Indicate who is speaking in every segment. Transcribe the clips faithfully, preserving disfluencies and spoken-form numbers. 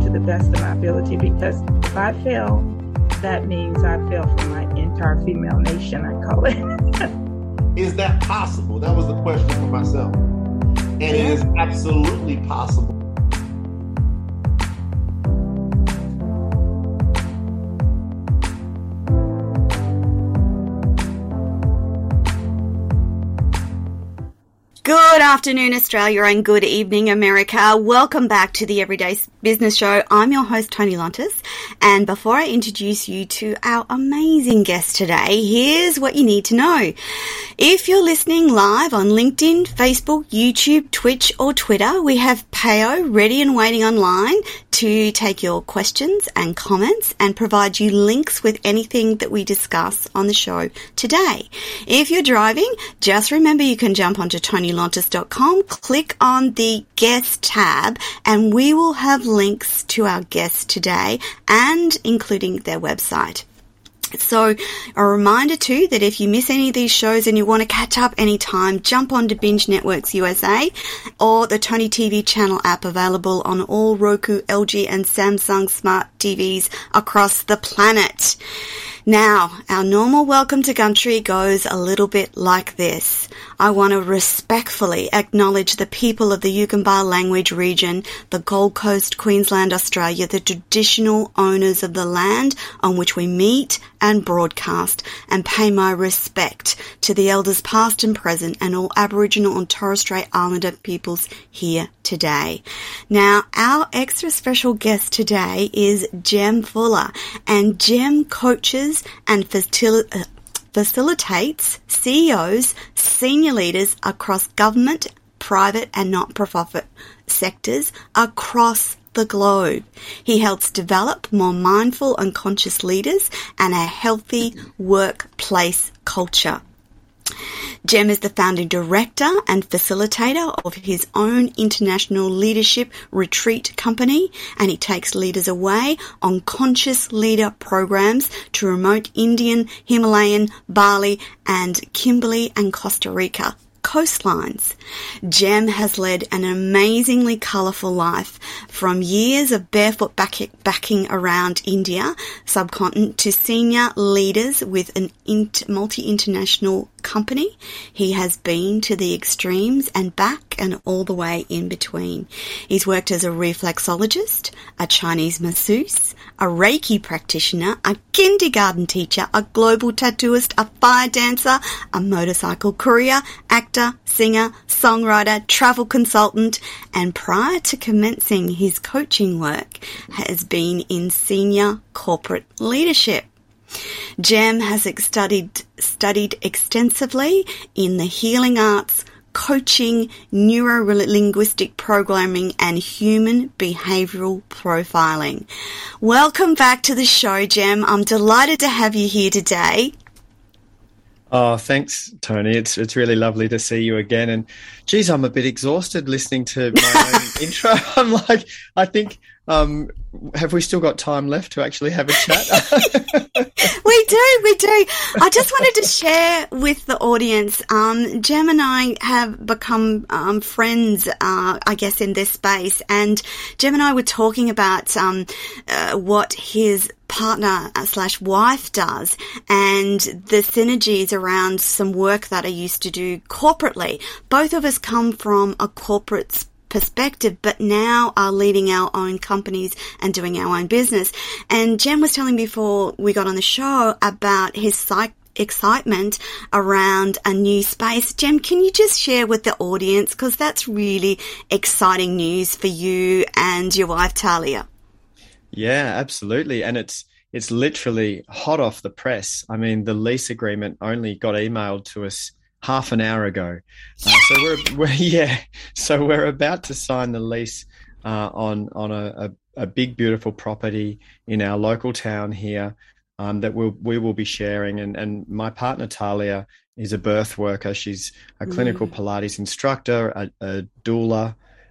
Speaker 1: to the best of my ability, because if I fail, that means I fail for my entire female nation, I call it.
Speaker 2: Is that possible? That was the question for myself. And it is absolutely possible.
Speaker 3: Good afternoon, Australia, and good evening, America. Welcome back to the Everyday Business Show. I'm your host, Tony Lontis, and before I introduce you to our amazing guest today, here's what you need to know. If you're listening live on LinkedIn, Facebook, YouTube, Twitch, or Twitter, we have Payo ready and waiting online to take your questions and comments and provide you links with anything that we discuss on the show today. If you're driving, just remember you can jump onto tony lontis dot com, click on the guest tab, and we will have links to our guests today and including their website. So a reminder too that if you miss any of these shows and you want to catch up anytime, jump onto Binge Networks U S A or the Tony T V channel app, available on all Roku, L G and Samsung smart T Vs across the planet. Now, our normal welcome to Gumtree goes a little bit like this. I want to respectfully acknowledge the people of the Yugambeh language region, the Gold Coast, Queensland, Australia, the traditional owners of the land on which we meet and broadcast, and pay my respect to the elders past and present and all Aboriginal and Torres Strait Islander peoples here today. Now, our extra special guest today is Jem Fuller, and Jem coaches and facil- uh, facilitates C E Os, senior leaders across government, private and not-for-profit sectors across the globe. He helps develop more mindful and conscious leaders and a healthy workplace culture. Jem is the founding director and facilitator of his own international leadership retreat company, and he takes leaders away on conscious leader programs to remote Indian, Himalayan, Bali, and Kimberley and Costa Rica coastlines. Jem has led an amazingly colourful life, from years of barefoot backing around India subcontinent to senior leaders with an multi-international company. He has been to the extremes and back and all the way in between. He's worked as a reflexologist, a Chinese masseuse, a Reiki practitioner, a kindergarten teacher, a global tattooist, a fire dancer, a motorcycle courier, actor, singer, songwriter, travel consultant, and prior to commencing his coaching work, has been in senior corporate leadership. Jem has studied, studied extensively in the healing arts, coaching, neuro-linguistic programming, and human behavioural profiling. Welcome back to the show, Jem. I'm delighted to have you here today.
Speaker 4: Oh, thanks, Tony. It's it's really lovely to see you again. And geez, I'm a bit exhausted listening to my own intro. I'm like, I think, um, have we still got time left to actually have a chat?
Speaker 3: We do, we do. I just wanted to share with the audience, um, Jem and I have become um, friends, uh, I guess, in this space. And Jem and I were talking about um, uh, what his partner slash wife does and the synergies around some work that I used to do corporately. Both of us come from a corporate perspective, but now are leading our own companies and doing our own business. And Jem was telling me before we got on the show about his psych excitement around a new space. Jem, can you just share with the audience, because that's really exciting news for you and your wife Talia?
Speaker 4: Yeah, absolutely. And it's it's literally hot off the press. I mean, the lease agreement only got emailed to us half an hour ago. Uh, so we're, we're yeah, so we're about to sign the lease uh, on on a, a, a big, beautiful property in our local town here um, that we'll, we will be sharing. And, and my partner Talia is a birth worker. She's a clinical mm. Pilates instructor, a, a doula,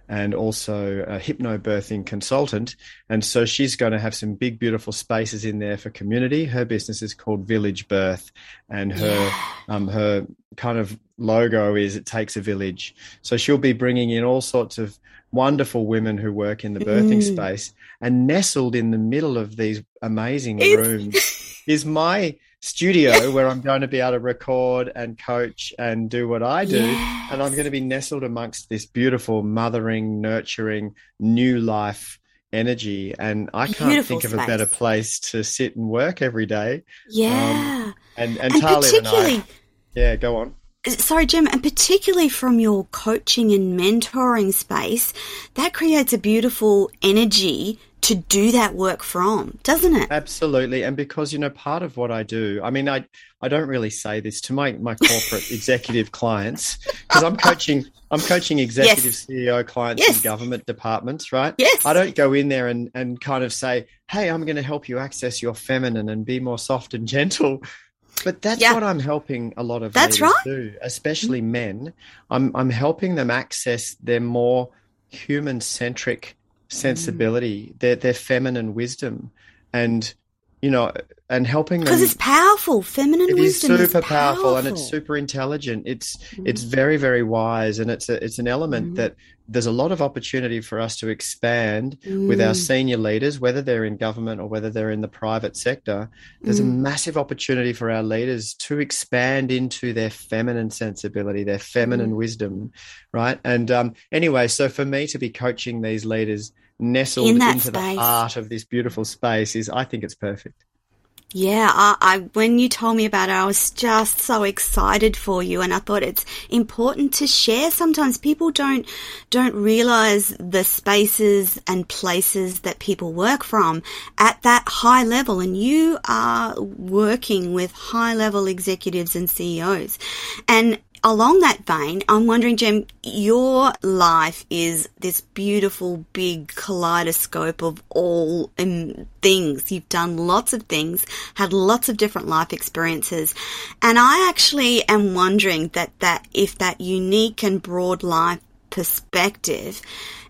Speaker 4: and also a hypnobirthing consultant. And so she's going to have some big, beautiful spaces in there for community. Her business is called Village Birth, and her
Speaker 3: Yeah.
Speaker 4: um, her kind of logo is it takes a village. So she'll be bringing in all sorts of wonderful women who work in the birthing
Speaker 3: Mm.
Speaker 4: space, and nestled in the middle of these amazing
Speaker 3: It's-
Speaker 4: rooms is my studio where I'm going to be able to record and coach and do what I do.
Speaker 3: Yes.
Speaker 4: And I'm going to be nestled amongst this beautiful, mothering, nurturing, new life energy. And I can't
Speaker 3: Beautiful
Speaker 4: think of a better
Speaker 3: space.
Speaker 4: place to sit and work every day.
Speaker 3: Yeah.
Speaker 4: And, and,
Speaker 3: and
Speaker 4: Talia and
Speaker 3: particularly,
Speaker 4: I, yeah, go on.
Speaker 3: sorry, Jim, and particularly from your coaching and mentoring space, that creates a beautiful energy to do that work from, doesn't it?
Speaker 4: Absolutely. And because, you know, part of what I do, I mean, I, I don't really say this to my, my corporate executive clients, because I'm coaching, I'm coaching executive
Speaker 3: Yes.
Speaker 4: C E O clients
Speaker 3: Yes.
Speaker 4: in government departments, right?
Speaker 3: Yes.
Speaker 4: I don't go in there and, and kind of say, hey, I'm going to help you access your feminine and be more soft and gentle. But that's
Speaker 3: Yeah.
Speaker 4: what I'm helping a lot of
Speaker 3: That's
Speaker 4: leaders
Speaker 3: right.
Speaker 4: do, especially men. I'm, I'm helping them access their more human-centric sensibility, their their feminine wisdom, and you know, and helping them.
Speaker 3: Because it's powerful. Feminine
Speaker 4: It is
Speaker 3: wisdom
Speaker 4: super
Speaker 3: is
Speaker 4: powerful, and it's
Speaker 3: powerful.
Speaker 4: super intelligent. It's
Speaker 3: Mm.
Speaker 4: it's very, very wise, and it's a, it's an element
Speaker 3: Mm.
Speaker 4: that there's a lot of opportunity for us to expand with our
Speaker 3: Mm.
Speaker 4: senior leaders, whether they're in government or whether they're in the private sector. There's a
Speaker 3: Mm.
Speaker 4: massive opportunity for our leaders to expand into their feminine sensibility, their feminine
Speaker 3: Mm.
Speaker 4: wisdom, right? And um, anyway, so for me to be coaching these leaders nestled
Speaker 3: In that
Speaker 4: into the
Speaker 3: space.
Speaker 4: heart of this beautiful space is, I think it's perfect.
Speaker 3: Yeah, I, I when you told me about it, I was just so excited for you, and I thought it's important to share. Sometimes people don't don't realize the spaces and places that people work from at that high level, and you are working with high level executives and C E Os. And along that vein, I'm wondering, Jem, your life is this beautiful, big kaleidoscope of all um, things. You've done lots of things, had lots of different life experiences. And I actually am wondering that, that if that unique and broad life perspective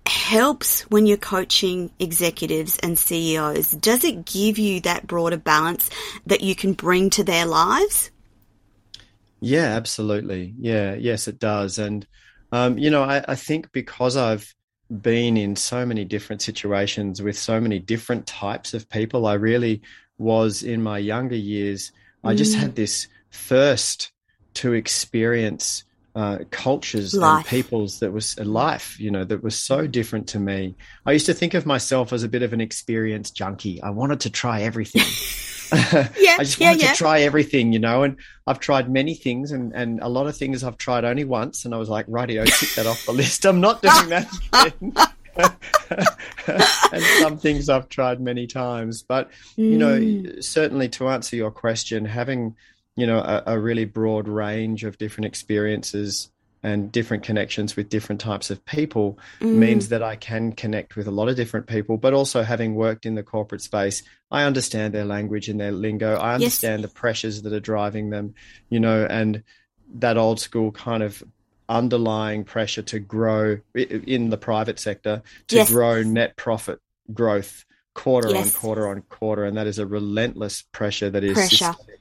Speaker 3: helps when you're coaching executives and C E Os. Does it give you that broader balance that you can bring to their lives?
Speaker 4: Yeah, absolutely. Yeah, yes, it does. And, um, you know, I, I think because I've been in so many different situations with so many different types of people, I really was in my younger years, I just
Speaker 3: Mm.
Speaker 4: had this thirst to experience uh, cultures
Speaker 3: Life.
Speaker 4: and peoples that was a life, you know, that was so different to me. I used to think of myself as a bit of an experience junkie. I wanted to try everything.
Speaker 3: Yeah,
Speaker 4: I just
Speaker 3: yeah,
Speaker 4: wanted
Speaker 3: yeah.
Speaker 4: to try everything, you know, and I've tried many things, and, and a lot of things I've tried only once, and I was like, rightio, tick that off the list. I'm not doing that again. And some things I've tried many times. But, you know,
Speaker 3: Mm.
Speaker 4: certainly to answer your question, having, you know, a, a really broad range of different experiences and different connections with different types of people
Speaker 3: Mm.
Speaker 4: means that I can connect with a lot of different people, but also having worked in the corporate space, I understand their language and their lingo. I
Speaker 3: Yes.
Speaker 4: understand the pressures that are driving them, you know, and that old school kind of underlying pressure to grow i- in the private sector, to
Speaker 3: Yes.
Speaker 4: grow net profit growth quarter on
Speaker 3: Yes.
Speaker 4: quarter on quarter. And that is a relentless pressure that is
Speaker 3: Pressure.
Speaker 4: systemic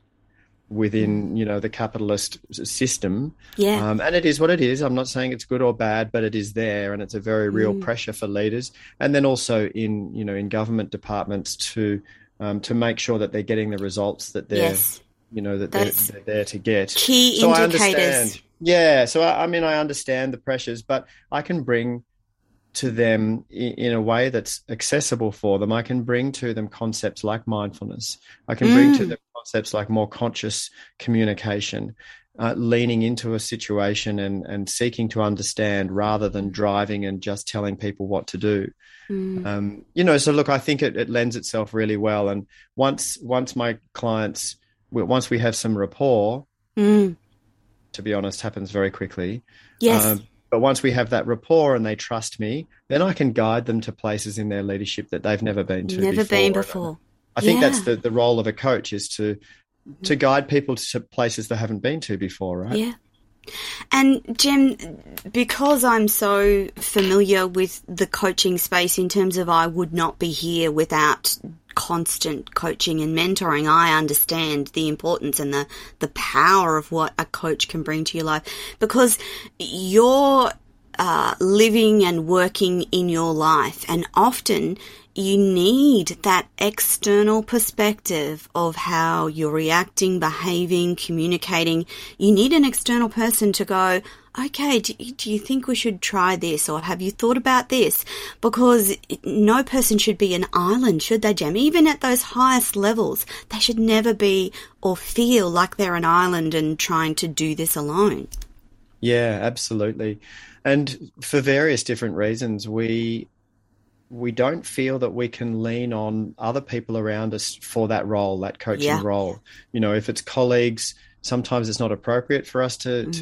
Speaker 4: within, you know, the capitalist s- system.
Speaker 3: Yeah.
Speaker 4: Um, and it is what it is. I'm not saying it's good or bad, but it is there, and it's a very real
Speaker 3: Mm.
Speaker 4: pressure for leaders. And then also in, you know, in government departments to um, to make sure that they're getting the results that they're,
Speaker 3: Yes.
Speaker 4: you know, that they're,
Speaker 3: That's
Speaker 4: they're there to get.
Speaker 3: key
Speaker 4: So I
Speaker 3: indicators.
Speaker 4: understand. Yeah. So I, I mean, I understand the pressures, but I can bring to them in, in a way that's accessible for them. I can bring to them concepts like mindfulness. I can bring to
Speaker 3: Mm.
Speaker 4: them concepts like more conscious communication, uh, leaning into a situation and, and seeking to understand rather than driving and just telling people what to do.
Speaker 3: Mm.
Speaker 4: Um, you know, so look, I think it, it lends itself really well. And once once my clients, once we have some rapport,
Speaker 3: Mm.
Speaker 4: to be honest, happens very quickly.
Speaker 3: Yes.
Speaker 4: Um, but once we have that rapport and they trust me, then I can guide them to places in their leadership that they've never been to
Speaker 3: Never
Speaker 4: before.
Speaker 3: been
Speaker 4: And
Speaker 3: before.
Speaker 4: I think
Speaker 3: Yeah.
Speaker 4: that's the, the role of a coach, is to to guide people to places they haven't been to before, right?
Speaker 3: Yeah. And Jem, because I'm so familiar with the coaching space in terms of I would not be here without constant coaching and mentoring, I understand the importance and the, the power of what a coach can bring to your life, because you're uh, living and working in your life, and often you need that external perspective of how you're reacting, behaving, communicating. You need an external person to go, okay, do, do you think we should try this? Or have you thought about this? Because no person should be an island, should they, Jem? Even at those highest levels, they should never be or feel like they're an island and trying to do this alone.
Speaker 4: Yeah, absolutely. And for various different reasons, we we don't feel that we can lean on other people around us for that role, that coaching
Speaker 3: Yeah.
Speaker 4: role. You know, if it's colleagues, sometimes it's not appropriate for us to,
Speaker 3: Mm.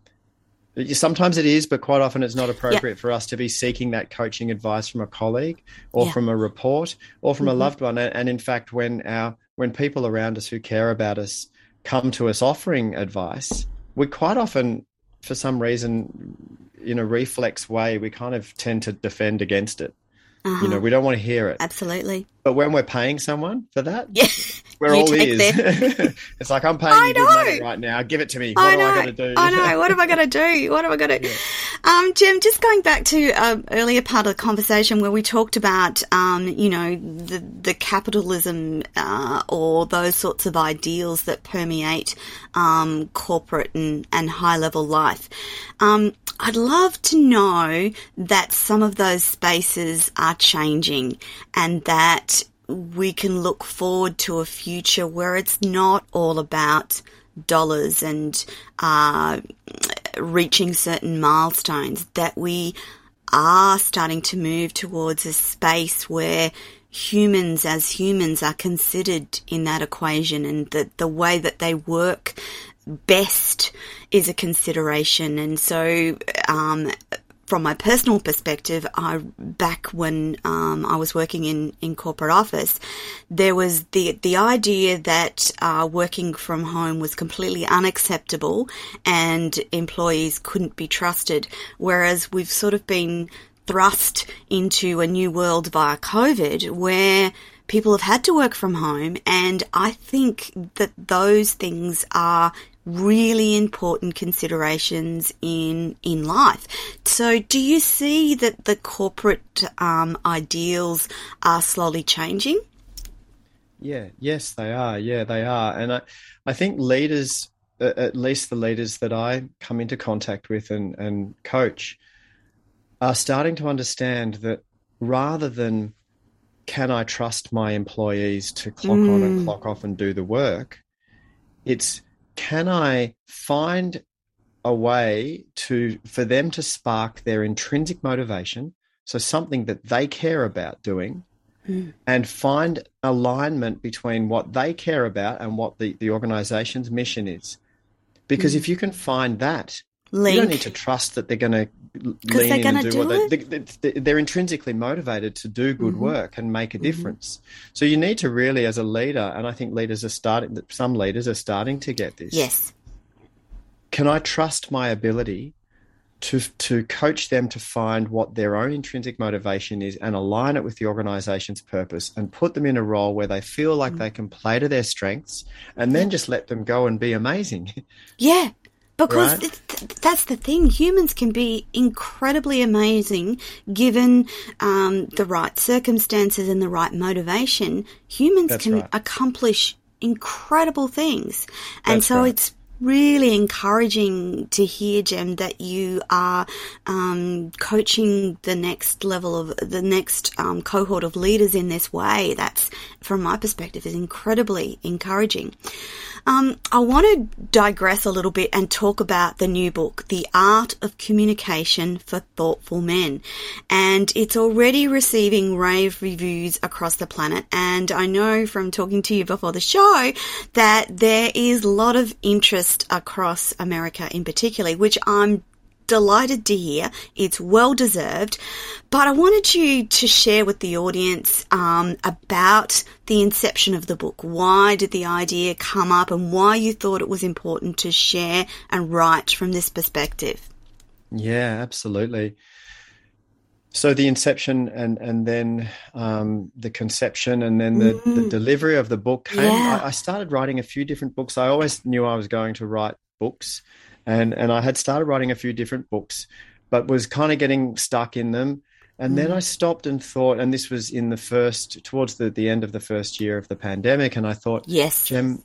Speaker 4: to, sometimes it is, but quite often it's not appropriate for us to be seeking that coaching advice from a colleague or
Speaker 3: Yeah.
Speaker 4: from a report or from
Speaker 3: Mhm.
Speaker 4: a loved one. And, and in fact, when our, when people around us who care about us come to us offering advice, we quite often, for some reason, in a reflex way, we kind of tend to defend against it.
Speaker 3: Uh-huh.
Speaker 4: You know, we don't want to hear it.
Speaker 3: Absolutely.
Speaker 4: But when we're paying someone for that,
Speaker 3: Yeah.
Speaker 4: we're
Speaker 3: You
Speaker 4: all
Speaker 3: take
Speaker 4: ears.
Speaker 3: them.
Speaker 4: It's like, I'm paying
Speaker 3: I
Speaker 4: you good
Speaker 3: know.
Speaker 4: money right now. Give it to me. What
Speaker 3: I
Speaker 4: do
Speaker 3: know.
Speaker 4: I got to do?
Speaker 3: I know. What am I going to do? What am I going to do? Um, Jem, just going back to um, earlier part of the conversation where we talked about, um, you know, the, the capitalism uh, or those sorts of ideals that permeate um, corporate and, and high-level life. Um, I'd love to know that some of those spaces are changing and that we can look forward to a future where it's not all about dollars and uh, reaching certain milestones, that we are starting to move towards a space where humans as humans are considered in that equation, and that the way that they work best is a consideration. And so um, from my personal perspective, I back when um, I was working in, in corporate office, there was the the idea that uh, working from home was completely unacceptable and employees couldn't be trusted, whereas we've sort of been thrust into a new world via COVID where people have had to work from home, and I think that those things are really important considerations in in life. So do you see that the corporate um, ideals are slowly changing?
Speaker 4: Yeah, yes, they are. Yeah, they are. And I, I think leaders, uh, at least the leaders that I come into contact with and, and coach, are starting to understand that rather than can I trust my employees to clock
Speaker 3: Mm.
Speaker 4: on and clock off and do the work, it's can I find a way to for them to spark their intrinsic motivation, so something that they care about doing,
Speaker 3: Mm.
Speaker 4: and find alignment between what they care about and what the, the organization's mission is. Because
Speaker 3: Mm.
Speaker 4: if you can find that,
Speaker 3: Link.
Speaker 4: you don't need to trust that they're going to lean
Speaker 3: they're
Speaker 4: in
Speaker 3: gonna
Speaker 4: and do,
Speaker 3: do
Speaker 4: what they,
Speaker 3: it.
Speaker 4: they, they're intrinsically motivated to do good
Speaker 3: Mhm.
Speaker 4: work and make a
Speaker 3: Mhm.
Speaker 4: difference. So you need to really, as a leader, and I think leaders are starting, some leaders are starting to get this.
Speaker 3: Yes.
Speaker 4: Can I trust my ability to to coach them to find what their own intrinsic motivation is and align it with the organization's purpose and put them in a role where they feel like
Speaker 3: Mm.
Speaker 4: they can play to their strengths, and then just let them go and be amazing.
Speaker 3: Yeah, because
Speaker 4: Right.
Speaker 3: th- th- that's the thing. Humans can be incredibly amazing given um, the right circumstances and the right motivation. Humans
Speaker 4: That's
Speaker 3: can
Speaker 4: right.
Speaker 3: accomplish incredible things. And
Speaker 4: That's
Speaker 3: so
Speaker 4: right.
Speaker 3: it's really encouraging to hear, Jem, that you are um, coaching the next level of the next um, cohort of leaders in this way. That's, from my perspective, is incredibly encouraging. Um, I want to digress a little bit and talk about the new book, The Art of Communication for Thoughtful Men. And it's already receiving rave reviews across the planet. And I know from talking to you before the show that there is a lot of interest across America in particular, which I'm delighted to hear. It's well deserved. But I wanted you to share with the audience um, about the inception of the book. Why did the idea come up and why you thought it was important to share and write from this perspective?
Speaker 4: Yeah, absolutely. So the inception and, and then um, the conception and then the, mm. the delivery of the book came.
Speaker 3: Yeah.
Speaker 4: I, I started writing a few different books. I always knew I was going to write books, and, and I had started writing a few different books, but was kind of getting stuck in them. And mm. then I stopped and thought, and this was in the first, towards the, the end of the first year of the pandemic, and I thought,
Speaker 3: yes,
Speaker 4: Gem,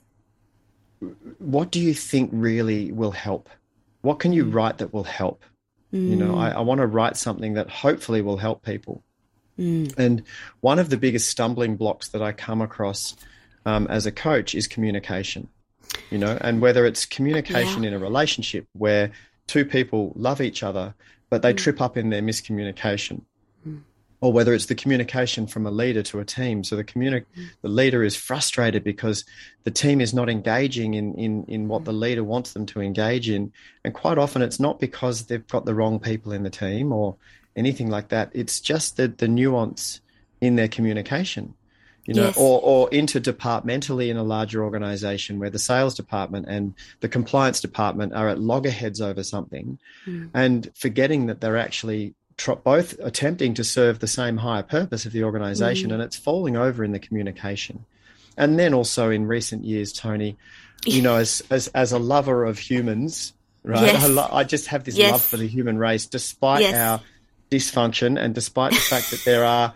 Speaker 4: what do you think really will help? What can you mm. write that will help? Mm. You know, I, I want to write something that hopefully will help people. Mm. And one of the biggest stumbling blocks that I come across um, as a coach is communication, you know, and whether it's communication yeah. in a relationship where two people love each other, but they mm. trip up in their miscommunication, mm. or whether it's the communication from a leader to a team. So the communi- mm. the leader is frustrated because the team is not engaging in, in, in what mm. the leader wants them to engage in. And quite often it's not because they've got the wrong people in the team or anything like that. It's just the, the nuance in their communication, you know, yes. or, or interdepartmentally in a larger organization where the sales department and the compliance department are at loggerheads over something mm. and forgetting that they're actually tr- both attempting to serve the same higher purpose of the organization mm. and it's falling over in the communication. And then also in recent years, Tony, you know, as as, as a lover of humans, right, yes. I, lo- I just have this
Speaker 3: yes.
Speaker 4: love for the human race, despite yes. our dysfunction and despite the fact that there are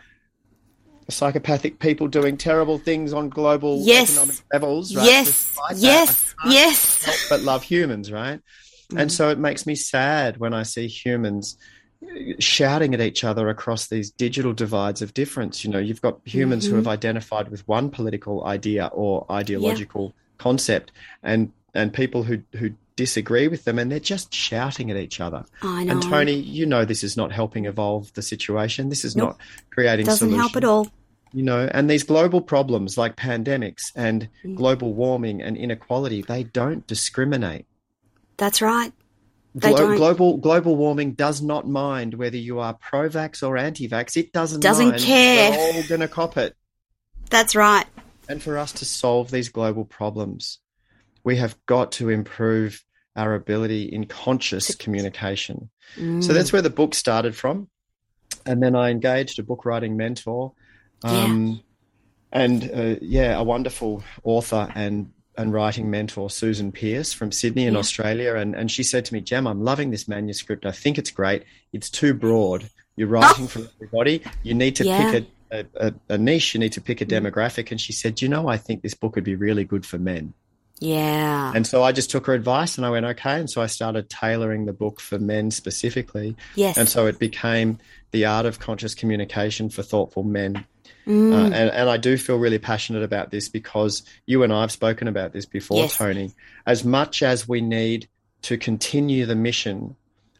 Speaker 4: psychopathic people doing terrible things on global
Speaker 3: yes.
Speaker 4: economic levels, right?
Speaker 3: Yes,
Speaker 4: Despite
Speaker 3: yes,
Speaker 4: that, I
Speaker 3: yes.
Speaker 4: help but love humans, right? Mm. And so it makes me sad when I see humans shouting at each other across these digital divides of difference. You know, you've got humans mm-hmm. who have identified with one political idea or ideological yeah. concept, and and people who who disagree with them, and they're just shouting at each other.
Speaker 3: I know.
Speaker 4: And Tony, you know, this is not helping evolve the situation. This is
Speaker 3: nope.
Speaker 4: not creating
Speaker 3: Doesn't
Speaker 4: solutions.
Speaker 3: help at all.
Speaker 4: You know, and these global problems like pandemics and mm. global warming and inequality, they don't discriminate.
Speaker 3: That's right. They
Speaker 4: Glo-
Speaker 3: don't.
Speaker 4: Global global warming does not mind whether you are pro-vax or anti-vax. It doesn't,
Speaker 3: doesn't
Speaker 4: mind.
Speaker 3: care.
Speaker 4: We're all going to cop it.
Speaker 3: That's right.
Speaker 4: And for us to solve these global problems, we have got to improve our ability in conscious communication. Mm. So that's where the book started from. And then I engaged a book writing mentor um, yeah. and, uh, yeah, a wonderful author and and writing mentor, Susan Pearce from Sydney in yeah. Australia. And, and she said to me, Gem, I'm loving this manuscript. I think it's great. It's too broad. You're writing oh. for everybody. You need to yeah. pick a, a, a niche. You need to pick a demographic. And she said, you know, I think this book would be really good for men.
Speaker 3: Yeah.
Speaker 4: And so I just took her advice and I went, okay. And so I started tailoring the book for men specifically.
Speaker 3: Yes.
Speaker 4: And so it became The Art of Conscious Communication for Thoughtful Men.
Speaker 3: Mm.
Speaker 4: Uh, and, and I do feel really passionate about this because you and I have spoken about this before,
Speaker 3: yes.
Speaker 4: Tony. As much as we need to continue the mission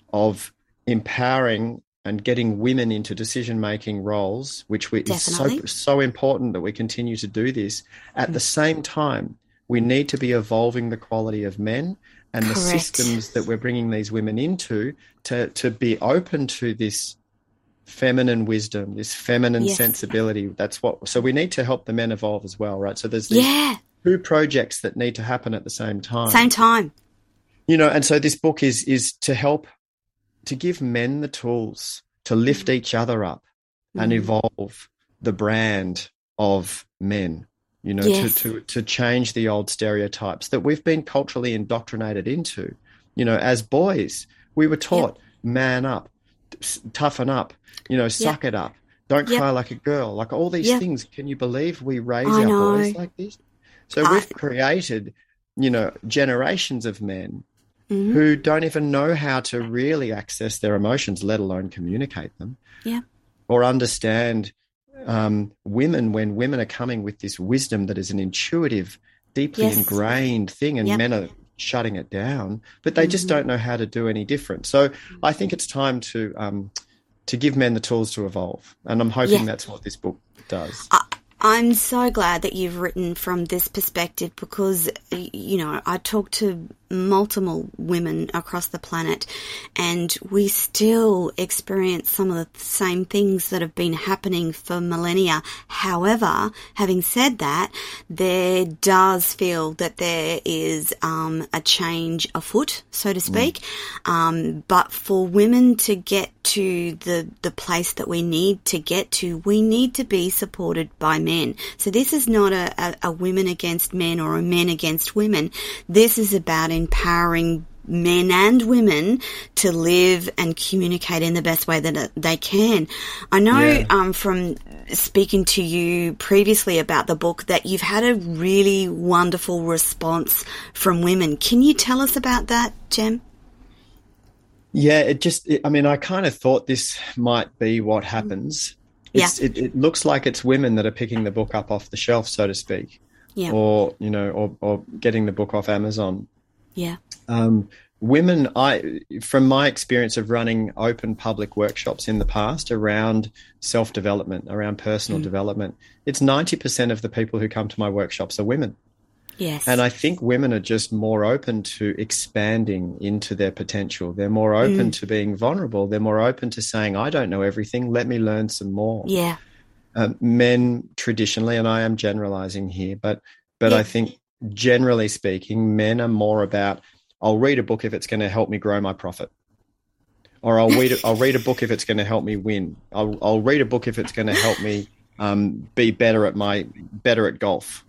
Speaker 4: of empowering and getting women into decision-making roles, which we, is so, so important that we continue to do this, at mm. the same time, we need to be evolving the quality of men and
Speaker 3: Correct.
Speaker 4: The systems that we're bringing these women into to, to be open to this feminine wisdom, this feminine yes. sensibility. That's what, so we need to help the men evolve as well, right? So there's these
Speaker 3: yeah.
Speaker 4: two projects that need to happen at the same time.
Speaker 3: Same time.
Speaker 4: You know, and so this book is is to help, to give men the tools to lift mm. each other up mm. and evolve the brand of men, you know,
Speaker 3: yes.
Speaker 4: to, to, to change the old stereotypes that we've been culturally indoctrinated into. You know, as boys, we were taught, yep. man up, toughen up, you know, suck yep. it up, don't yep. cry like a girl, like all these yep. things. Can you believe we raise
Speaker 3: I
Speaker 4: our
Speaker 3: know.
Speaker 4: boys like this? So
Speaker 3: I...
Speaker 4: we've created, you know, generations of men
Speaker 3: mm-hmm.
Speaker 4: who don't even know how to really access their emotions, let alone communicate them,
Speaker 3: yeah,
Speaker 4: or understand um, women when women are coming with this wisdom that is an intuitive, deeply
Speaker 3: yes.
Speaker 4: ingrained thing, and
Speaker 3: yep.
Speaker 4: men are shutting it down, but they
Speaker 3: mm-hmm.
Speaker 4: just don't know how to do any different. So I think it's time to um, to give men the tools to evolve, and I'm hoping
Speaker 3: yeah.
Speaker 4: that's what this book does.
Speaker 3: I- I'm so glad that you've written from this perspective because, you know, I talk to multiple women across the planet, and we still experience some of the same things that have been happening for millennia. However, having said that, there does feel that there is um, a change afoot, so to speak. Mm. Um, but for women to get to the, the place that we need to get to, we need to be supported by men. So this is not a, a, a women against men or a men against women. This is about empowering men and women to live and communicate in the best way that they can. I know yeah. um, from speaking to you previously about the book that you've had a really wonderful response from women. Can you tell us about that, Jem?
Speaker 4: Yeah, it just, it, I mean, I kind of thought this might be what happens. It's, yeah. It, it looks like it's women that are picking the book up off the shelf, so to speak. Yeah. Or, you know, or, or getting the book off Amazon.
Speaker 3: Yeah.
Speaker 4: Um, women, I, from my experience of running open public workshops in the past around self-development, around personal mm. development, it's ninety percent of the people who come to my workshops are women.
Speaker 3: Yes.
Speaker 4: And I think women are just more open to expanding into their potential. They're more open mm. to being vulnerable. They're more open to saying, I don't know everything. Let me learn some more.
Speaker 3: Yeah.
Speaker 4: Um, men traditionally, and I am generalizing here, but but yeah. I think generally speaking, men are more about, I'll read a book if it's going to help me grow my profit, or I'll read a, I'll read a book if it's going to help me win. I'll I'll read a book if it's going to help me um, be better at my better at golf.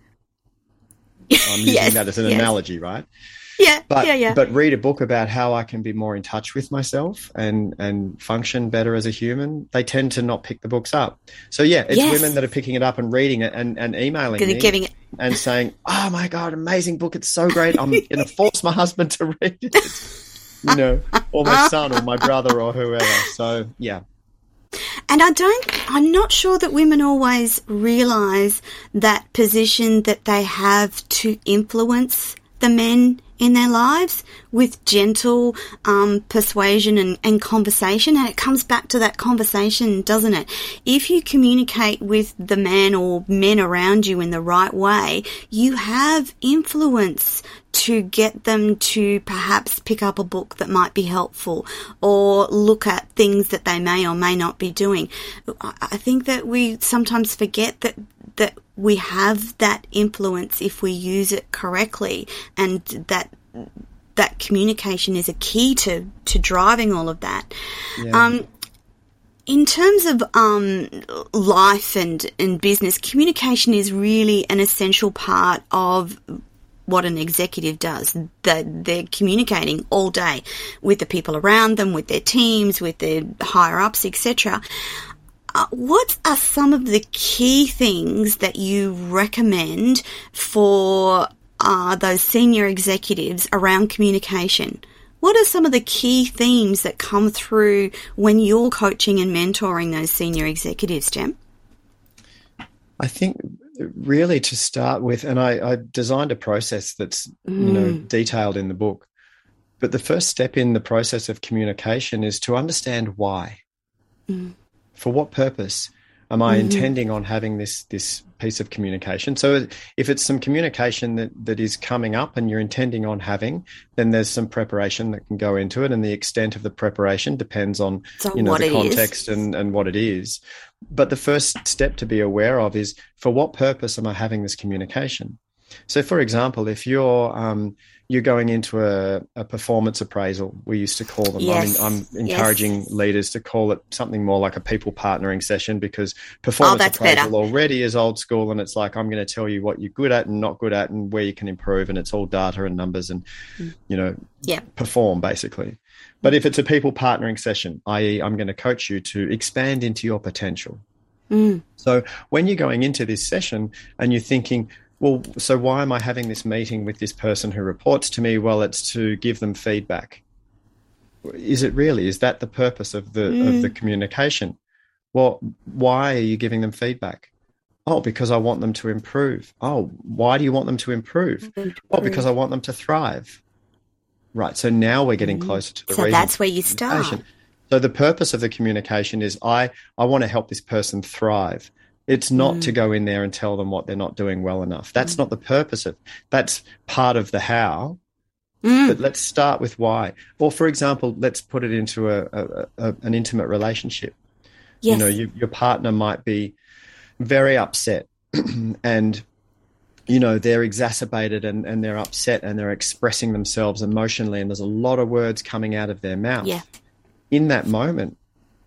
Speaker 4: I'm using yes, that as an yes. analogy, right?
Speaker 3: Yeah,
Speaker 4: but,
Speaker 3: yeah, yeah.
Speaker 4: But read a book about how I can be more in touch with myself and, and function better as a human. They tend to not pick the books up. So, yeah, it's yes. women that are picking it up and reading it and, and emailing
Speaker 3: Gonna,
Speaker 4: me
Speaker 3: giving it.
Speaker 4: and saying, oh, my God, amazing book. It's so great. I'm going to force my husband to read it, you know, or my son or my brother or whoever. So, yeah.
Speaker 3: And I don't, I'm not sure that women always realise that position that they have to influence the men in their lives with gentle um, persuasion and, and conversation. And it comes back to that conversation, doesn't it? If you communicate with the man or men around you in the right way, you have influence to get them to perhaps pick up a book that might be helpful or look at things that they may or may not be doing. I think that we sometimes forget that that we have that influence if we use it correctly, and that that communication is a key to, to driving all of that. Yeah. Um, in terms of um, life and, and business, communication is really an essential part of what an executive does. That they're communicating all day with the people around them, with their teams, with their higher ups, et cetera. Uh, what are some of the key things that you recommend for uh, those senior executives around communication? What are some of the key themes that come through when you're coaching and mentoring those senior executives, Jem?
Speaker 4: I think really to start with, and I, I designed a process that's mm. you know detailed in the book, but the first step in the process of communication is to understand why. Mm. For what purpose am I mm-hmm. intending on having this this piece of communication? So if it's some communication that, that is coming up and you're intending on having, then there's some preparation that can go into it, and the extent of the preparation depends on
Speaker 3: so
Speaker 4: you know the
Speaker 3: is.
Speaker 4: context and, and what it is. But the first step to be aware of is, for what purpose am I having this communication? So, for example, if you're um, you're going into a, a performance appraisal, we used to call them.
Speaker 3: Yes.
Speaker 4: I mean, I'm encouraging yes. leaders to call it something more like a people partnering session, because performance
Speaker 3: oh,
Speaker 4: appraisal
Speaker 3: better.
Speaker 4: already is old school, and it's like, I'm going to tell you what you're good at and not good at and where you can improve, and it's all data and numbers and, mm. you know,
Speaker 3: yeah.
Speaker 4: perform basically. But if it's a people partnering session, that is I'm going to coach you to expand into your potential.
Speaker 3: Mm.
Speaker 4: So when you're going into this session and you're thinking, well, so why am I having this meeting with this person who reports to me? Well, it's to give them feedback. Is it really? Is that the purpose of the mm. of the communication? Well, why are you giving them feedback? Oh, because I want them to improve. Oh, why do you want them to improve? Well, because I want them to thrive. Right. So now we're getting closer to the
Speaker 3: so
Speaker 4: reason.
Speaker 3: That's where you start.
Speaker 4: So the purpose of the communication is I, I want to help this person thrive. It's not mm. to go in there and tell them what they're not doing well enough. That's mm. not the purpose of That's part of the how,
Speaker 3: Mm.
Speaker 4: But let's start with why. Or, for example, let's put it into a, a, a an intimate relationship.
Speaker 3: Yes.
Speaker 4: You know, you, your partner might be very upset and, you know, they're exacerbated and, and they're upset and they're expressing themselves emotionally and there's a lot of words coming out of their mouth.
Speaker 3: Yeah.
Speaker 4: In that moment,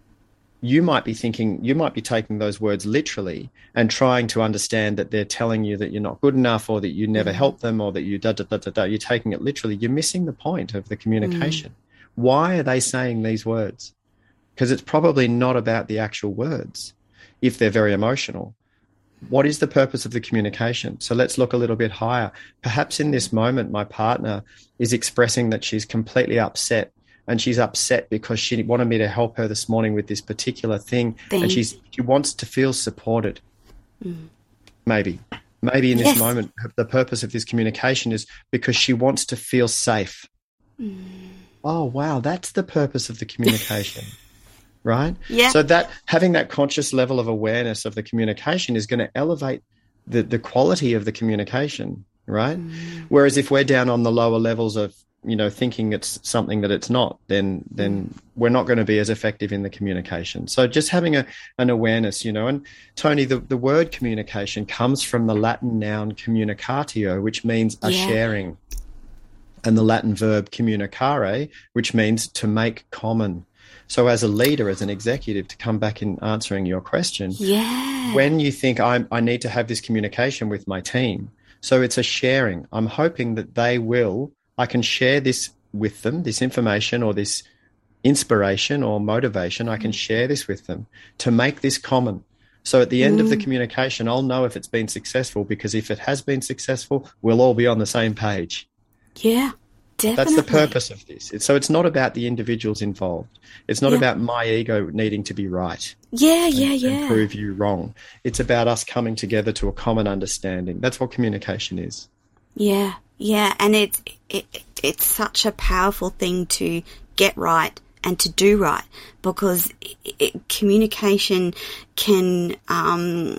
Speaker 4: you might be thinking, you might be taking those words literally and trying to understand that they're telling you that you're not good enough or that you never mm. help them or that you da, da, da, da, da. You're taking it literally. You're missing the point of the communication. Mm. Why are they saying these words? Because it's probably not about the actual words if they're very emotional. What is the purpose of the communication? So let's look a little bit higher. Perhaps in this moment, my partner is expressing that she's completely upset. And she's upset because she wanted me to help her this morning with this particular thing. Thanks. And she's, she wants to feel supported. Mm. Maybe. Maybe in this yes. moment, the purpose of this communication is because she wants to feel safe. Mm. Oh, wow, that's the purpose of the communication, right?
Speaker 3: Yeah.
Speaker 4: So that having that conscious level of awareness of the communication is going to elevate the, the quality of the communication, right? Mm. Whereas if we're down on the lower levels of, you know, thinking it's something that it's not, then then we're not going to be as effective in the communication. So just having a an awareness, you know, and Tony, the, the word communication comes from the Latin noun communicatio, which means a yeah. sharing, and the Latin verb communicare, which means to make common. So as a leader, as an executive, to come back in answering your question,
Speaker 3: yeah.
Speaker 4: when you think I'm, I need to have this communication with my team, so it's a sharing. I'm hoping that they will I can share this with them, this information or this inspiration or motivation. I can share this with them to make this common. So at the end mm. of the communication, I'll know if it's been successful, because if it has been successful, we'll all be on the same page.
Speaker 3: Yeah, definitely.
Speaker 4: That's the purpose of this. It's, so it's not about the individuals involved. It's not yeah. about my ego needing to be right.
Speaker 3: Yeah,
Speaker 4: and,
Speaker 3: yeah, yeah.
Speaker 4: And prove you wrong. It's about us coming together to a common understanding. That's what communication is.
Speaker 3: Yeah. Yeah, and it's it, it's such a powerful thing to get right and to do right, because it, it, communication can um,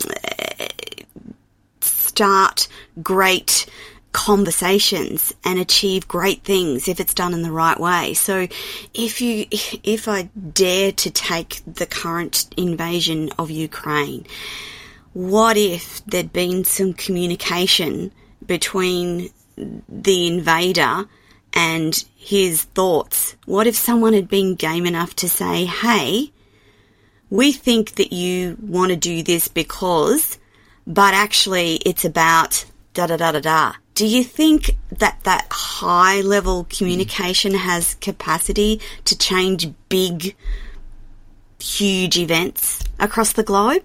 Speaker 3: start great conversations and achieve great things if it's done in the right way. So if you if I dare to take the current invasion of Ukraine, what if there'd been some communication between the invader and his thoughts? What if someone had been game enough to say, hey, we think that you want to do this because, but actually it's about da da da da da. Do you think that that high level communication has capacity to change big, huge events across the globe?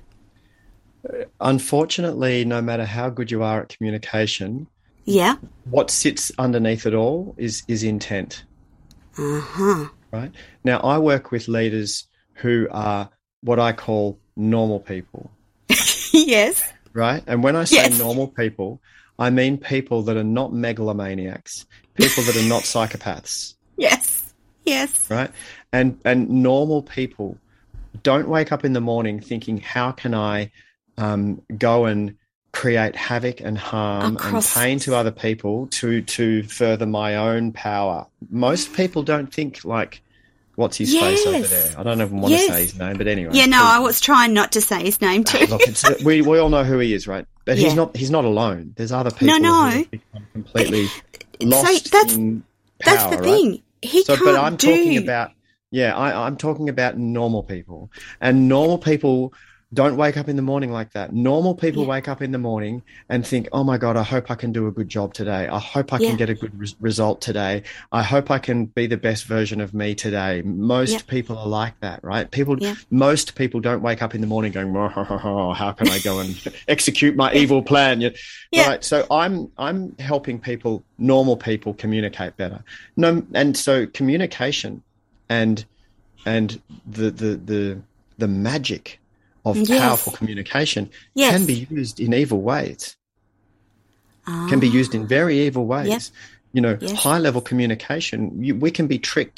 Speaker 4: Unfortunately, no matter how good you are at communication,
Speaker 3: yeah,
Speaker 4: what sits underneath it all is is intent.
Speaker 3: Uh-huh.
Speaker 4: Right? Now, I work with leaders who are what I call normal people.
Speaker 3: Yes.
Speaker 4: Right? And when I say
Speaker 3: yes.
Speaker 4: normal people, I mean people that are not megalomaniacs, people that are not psychopaths.
Speaker 3: Yes. Yes.
Speaker 4: Right? And and normal people don't wake up in the morning thinking, how can I um, go and create havoc and harm Across. and pain to other people to to further my own power. Most people don't think like, what's his yes. face over there? I don't even want yes. to say his name, but anyway.
Speaker 3: Yeah, no, I was trying not to say his name too.
Speaker 4: Look, it's, we we all know who he is, right? But yeah. he's not he's not alone. There's other people
Speaker 3: no, no.
Speaker 4: who have become completely lost
Speaker 3: so that's,
Speaker 4: in power.
Speaker 3: That's the
Speaker 4: right?
Speaker 3: thing. He
Speaker 4: so,
Speaker 3: can't
Speaker 4: but I'm
Speaker 3: do...
Speaker 4: talking about yeah, I, I'm talking about normal people, and normal people don't wake up in the morning like that. Normal people yeah. wake up in the morning and think, oh my God, I hope I can do a good job today. I hope I yeah. can get a good re- result today. I hope I can be the best version of me today. Most yeah. people are like that, right? People, yeah. most people don't wake up in the morning going, oh, oh, oh, how can I go and execute my evil plan? Yeah. Right. So I'm, I'm helping people, normal people, communicate better. No. And so communication and, and the, the, the, the magic of yes. powerful communication yes. can be used in evil ways, ah. can be used in very evil ways. Yep. You know, yes. high-level communication, you, we can be tricked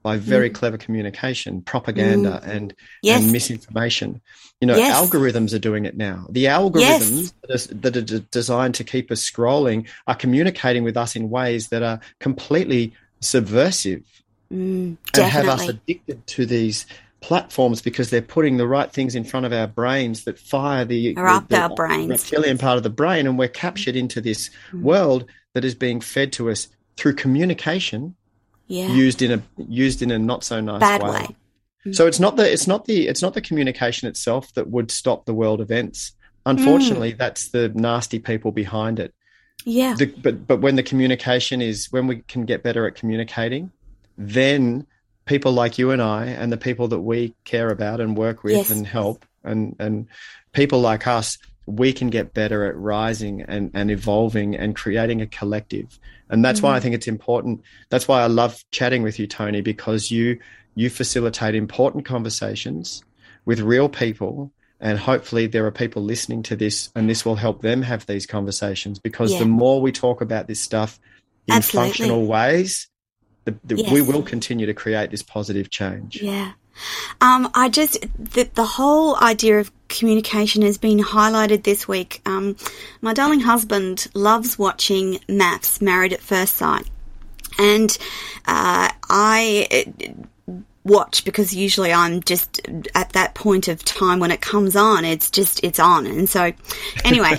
Speaker 4: by very
Speaker 3: Mm.
Speaker 4: clever communication, propaganda, and
Speaker 3: Yes.
Speaker 4: and misinformation. You know,
Speaker 3: Yes.
Speaker 4: algorithms are doing it now. The algorithms
Speaker 3: Yes.
Speaker 4: that, are, that are d- designed to keep us scrolling are communicating with us in ways that are completely subversive
Speaker 3: Mm,
Speaker 4: and have us
Speaker 3: definitely.
Speaker 4: addicted to these platforms because they're putting the right things in front of our brains that fire the,
Speaker 3: They're
Speaker 4: the,
Speaker 3: up
Speaker 4: the
Speaker 3: our brains.
Speaker 4: reptilian part of the brain, and we're captured into this
Speaker 3: Mm.
Speaker 4: world that is being fed to us through communication
Speaker 3: Yeah.
Speaker 4: used in a used in a not so nice
Speaker 3: Bad
Speaker 4: way.
Speaker 3: way. Mm.
Speaker 4: So it's not the it's not the it's not the communication itself that would stop the world events. Unfortunately, that's the nasty people behind it.
Speaker 3: Yeah.
Speaker 4: The, but but when the communication is when we can get better at communicating, then people like you and I and the people that we care about and work with
Speaker 3: Yes.
Speaker 4: and help and and people like us, we can get better at rising and, and evolving and creating a collective. And that's why I think it's important. That's why I love chatting with you, Tony, because you you facilitate important conversations with real people, and hopefully there are people listening to this and this will help them have these conversations, because
Speaker 3: Yeah.
Speaker 4: the more we talk about this stuff in
Speaker 3: Absolutely.
Speaker 4: functional ways, the, the,
Speaker 3: Yes.
Speaker 4: we will continue to create this positive change.
Speaker 3: Yeah. Um, I just, the, the whole idea of communication has been highlighted this week. Um, my darling husband loves watching MAFS, Married at First Sight. And uh, I uh, watch because usually I'm just at that point of time when it comes on, it's just, it's on. And so anyway,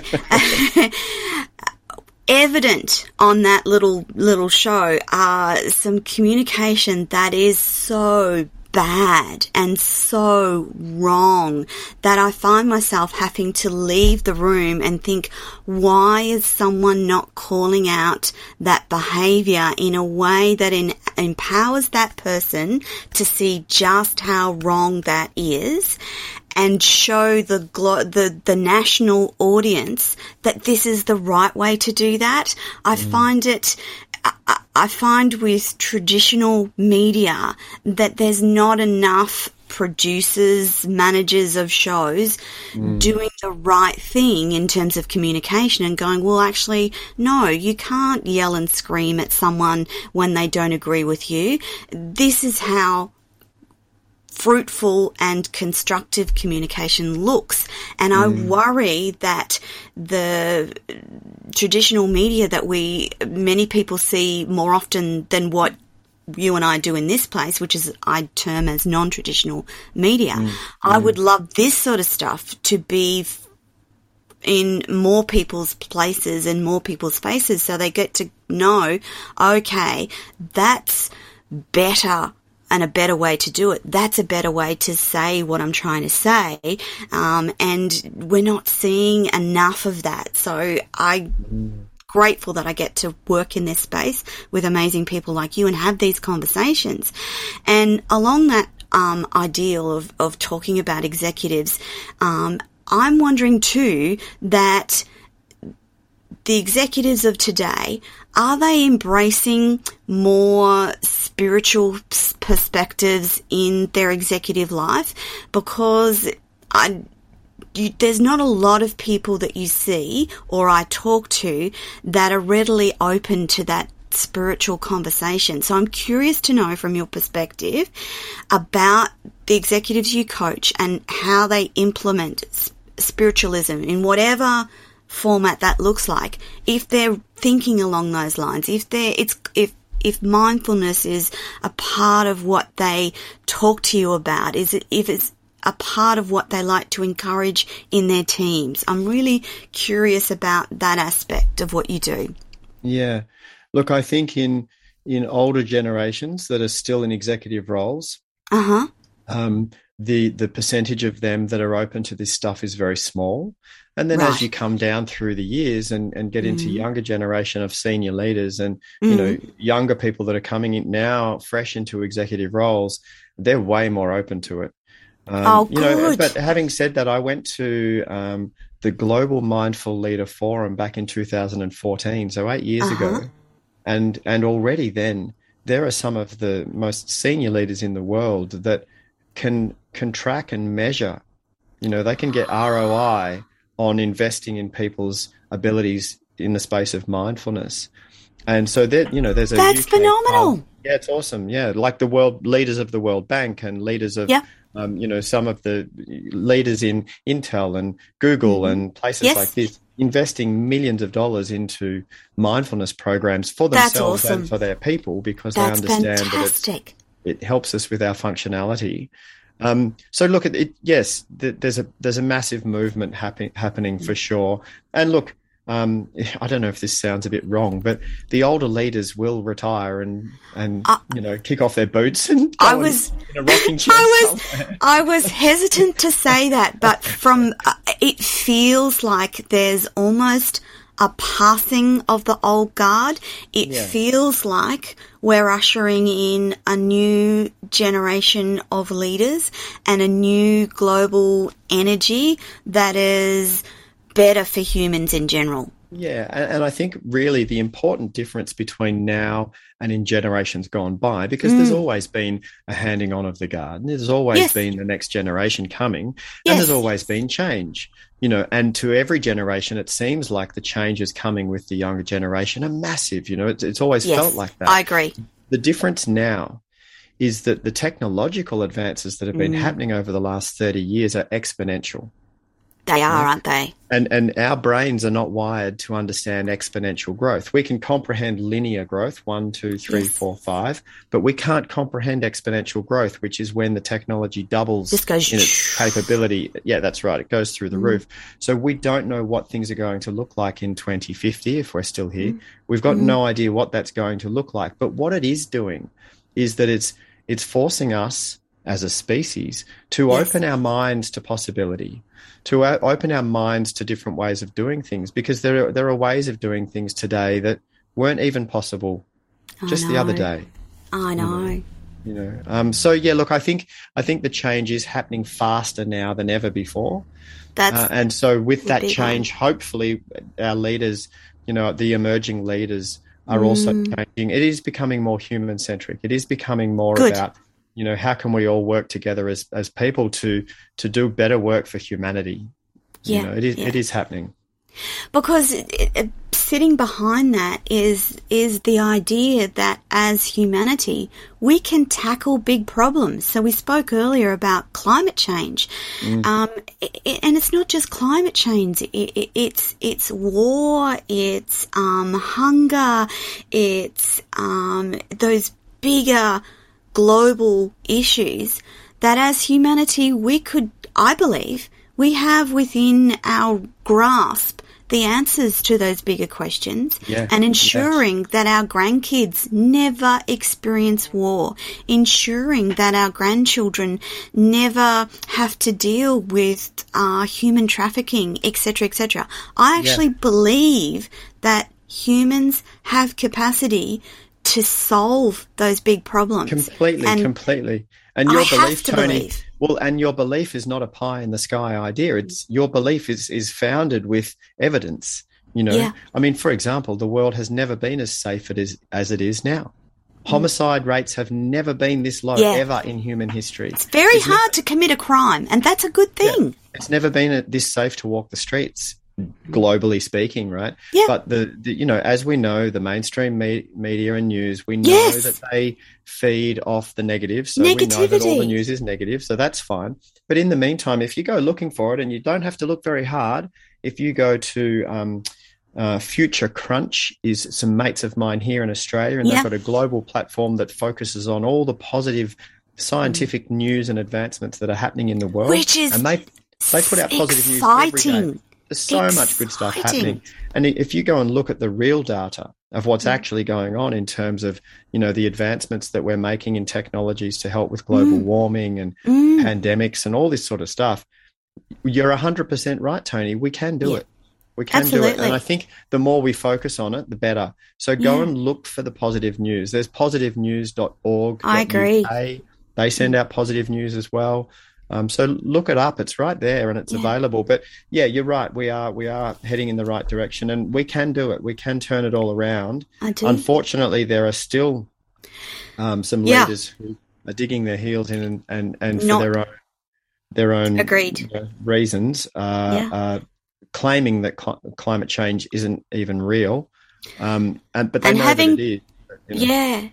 Speaker 3: evident on that little, little show are some communication that is so bad and so wrong that I find myself having to leave the room and think, why is someone not calling out that behavior in a way that in, empowers that person to see just how wrong that is, and show the glo- the the national audience that this is the right way to do that? I mm. find it I, I find with traditional media that there's not enough producers, managers of shows mm. doing the right thing in terms of communication and going, well, actually, no, you can't yell and scream at someone when they don't agree with you. This is how fruitful and constructive communication looks. And I mm. worry that the traditional media that we, many people see more often than what you and I do in this place, which is I term as non-traditional media. Mm. I mm. would love this sort of stuff to be in more people's places and more people's faces, so they get to know, okay, that's better and a better way to do it. That's a better way to say what I'm trying to say. Um, and we're not seeing enough of that. So I'm grateful that I get to work in this space with amazing people like you and have these conversations. And along that um, ideal of, of talking about executives, um, I'm wondering too that the executives of today, are they embracing more spiritual perspectives in their executive life? Because I, you, there's not a lot of people that you see or I talk to that are readily open to that spiritual conversation. So I'm curious to know from your perspective about the executives you coach and how they implement spiritualism in whatever format that looks like, if they're thinking along those lines, if they're it's if if mindfulness is a part of what they talk to you about, is it if it's a part of what they like to encourage in their teams. I'm really curious about that aspect of what you do.
Speaker 4: Yeah, look, I think in in older generations that are still in executive roles,
Speaker 3: uh-huh
Speaker 4: um the the percentage of them that are open to this stuff is very small. And then
Speaker 3: right.
Speaker 4: as you come down through the years and, and get into mm. younger generation of senior leaders and,
Speaker 3: mm.
Speaker 4: you know, younger people that are coming in now fresh into executive roles, they're way more open to it. Um,
Speaker 3: oh,
Speaker 4: you know,
Speaker 3: good.
Speaker 4: But having said that, I went to um, the Global Mindful Leader Forum back in two thousand fourteen, so eight years
Speaker 3: uh-huh.
Speaker 4: ago. And, and already then there are some of the most senior leaders in the world that can, can track and measure. You know, they can get R O I on investing in people's abilities in the space of mindfulness. And so that, you know, there's a
Speaker 3: That's
Speaker 4: U K
Speaker 3: phenomenal.
Speaker 4: Pub, Yeah, it's awesome. Yeah, like the world leaders of the World Bank and leaders of,
Speaker 3: yeah.
Speaker 4: um, you know, some of the leaders in Intel and Google mm-hmm. and places yes. like this, investing millions of dollars into mindfulness programs for themselves awesome. and for their people because
Speaker 3: That's
Speaker 4: they understand
Speaker 3: fantastic.
Speaker 4: that it's, it helps us with our functionality. Um, so look at it. Yes, th- there's a there's a massive movement happen- happening for sure. And look. Um, I don't know if this sounds a bit wrong, but the older leaders will retire and, and uh, you know, kick off their boots and go
Speaker 3: I was,
Speaker 4: in a rocking chair
Speaker 3: I was, I was hesitant to say that, but from uh, it feels like there's almost a passing of the old guard. It yeah. feels like we're ushering in a new generation of leaders and a new global energy that is better for humans in general.
Speaker 4: Yeah, and, and I think really the important difference between now and in generations gone by, because mm. there's always been a handing on of the guard, there's always yes. been the next generation coming, yes. and there's always been change. You know, and to every generation, it seems like the changes coming with the younger generation are massive. You know, it's, it's always
Speaker 3: yes,
Speaker 4: felt like that.
Speaker 3: I agree.
Speaker 4: The difference now is that the technological advances that have been mm. happening over the last thirty years are exponential.
Speaker 3: They are, aren't they?
Speaker 4: And and our brains are not wired to understand exponential growth. We can comprehend linear growth, one, two, three, yes. four, five, but we can't comprehend exponential growth, which is when the technology doubles
Speaker 3: Just goes
Speaker 4: in its capability. Yeah, that's right. It goes through the mm. roof. So we don't know what things are going to look like in twenty fifty if we're still here. Mm. We've got mm. no idea what that's going to look like. But what it is doing is that it's it's forcing us as a species to yes. open our minds to possibility, to o- open our minds to different ways of doing things, because there are, there are ways of doing things today that weren't even possible just the other day.
Speaker 3: I know.
Speaker 4: You know, you know. Um, so yeah, look, I think I think the change is happening faster now than ever before.
Speaker 3: That's
Speaker 4: uh, and so with that change, one. hopefully our leaders, you know, the emerging leaders are mm. also changing. It is becoming more human centric. It is becoming more
Speaker 3: Good.
Speaker 4: about, you know, how can we all work together as, as people to to do better work for humanity?
Speaker 3: Yeah,
Speaker 4: you know, it is
Speaker 3: yeah.
Speaker 4: it is happening.
Speaker 3: Because it, it, sitting behind that is is the idea that as humanity we can tackle big problems. So we spoke earlier about climate change, mm. um, it, it, and it's not just climate change. It, it, it's it's war, it's um, hunger, it's um, those bigger global issues that as humanity we could, I believe, we have within our grasp the answers to those bigger questions,
Speaker 4: yeah,
Speaker 3: and ensuring
Speaker 4: yes.
Speaker 3: that our grandkids never experience war, ensuring that our grandchildren never have to deal with uh, human trafficking, et cetera, et cetera. I actually yeah. believe that humans have capacity to solve those big problems.
Speaker 4: Completely,
Speaker 3: and
Speaker 4: completely. And your
Speaker 3: I
Speaker 4: belief,
Speaker 3: have to
Speaker 4: Tony,
Speaker 3: believe.
Speaker 4: well, and your belief is not a pie in the sky idea. It's your belief is, is founded with evidence. You know,
Speaker 3: yeah.
Speaker 4: I mean, for example, the world has never been as safe it is, as it is now. Homicide mm. rates have never been this low
Speaker 3: yeah.
Speaker 4: ever in human history.
Speaker 3: It's very
Speaker 4: it's
Speaker 3: hard
Speaker 4: never,
Speaker 3: to commit a crime, and that's a good thing.
Speaker 4: Yeah, it's never been a, this safe to walk the streets, globally speaking, right?
Speaker 3: Yeah.
Speaker 4: But the, the you know, as we know, the mainstream me- media and news, we know
Speaker 3: yes.
Speaker 4: that they feed off the negative. So we know that all the news is negative. So that's fine. But in the meantime, if you go looking for it, and you don't have to look very hard, if you go to um, uh, Future Crunch, is some mates of mine here in Australia, and
Speaker 3: yeah.
Speaker 4: they've got a global platform that focuses on all the positive scientific mm. news and advancements that are happening in the world.
Speaker 3: Which is
Speaker 4: and they they put out positive
Speaker 3: exciting.
Speaker 4: news every day. There's so
Speaker 3: Exciting.
Speaker 4: much good stuff happening. And if you go and look at the real data of what's mm. actually going on in terms of, you know, the advancements that we're making in technologies to help with global mm. warming and
Speaker 3: mm.
Speaker 4: pandemics and all this sort of stuff, you're one hundred percent right, Tony. We can do
Speaker 3: yeah.
Speaker 4: it. We can
Speaker 3: Absolutely.
Speaker 4: do it. And I think the more we focus on it, the better. So go
Speaker 3: yeah.
Speaker 4: and look for the positive news. There's positive news dot org.
Speaker 3: I agree.
Speaker 4: They send out positive news as well. Um, so look it up. It's right there and it's
Speaker 3: yeah.
Speaker 4: available. But yeah, you're right. We are we are heading in the right direction, and we can do it. We can turn it all around.
Speaker 3: I do.
Speaker 4: Unfortunately, there are still um, some
Speaker 3: yeah.
Speaker 4: leaders who are digging their heels in and and, and
Speaker 3: Not,
Speaker 4: for their own their own
Speaker 3: agreed.
Speaker 4: You know, reasons, uh,
Speaker 3: yeah.
Speaker 4: uh, claiming that cl- climate change isn't even real. Um, and but they
Speaker 3: and
Speaker 4: know
Speaker 3: having,
Speaker 4: that it is. You know.
Speaker 3: Yeah,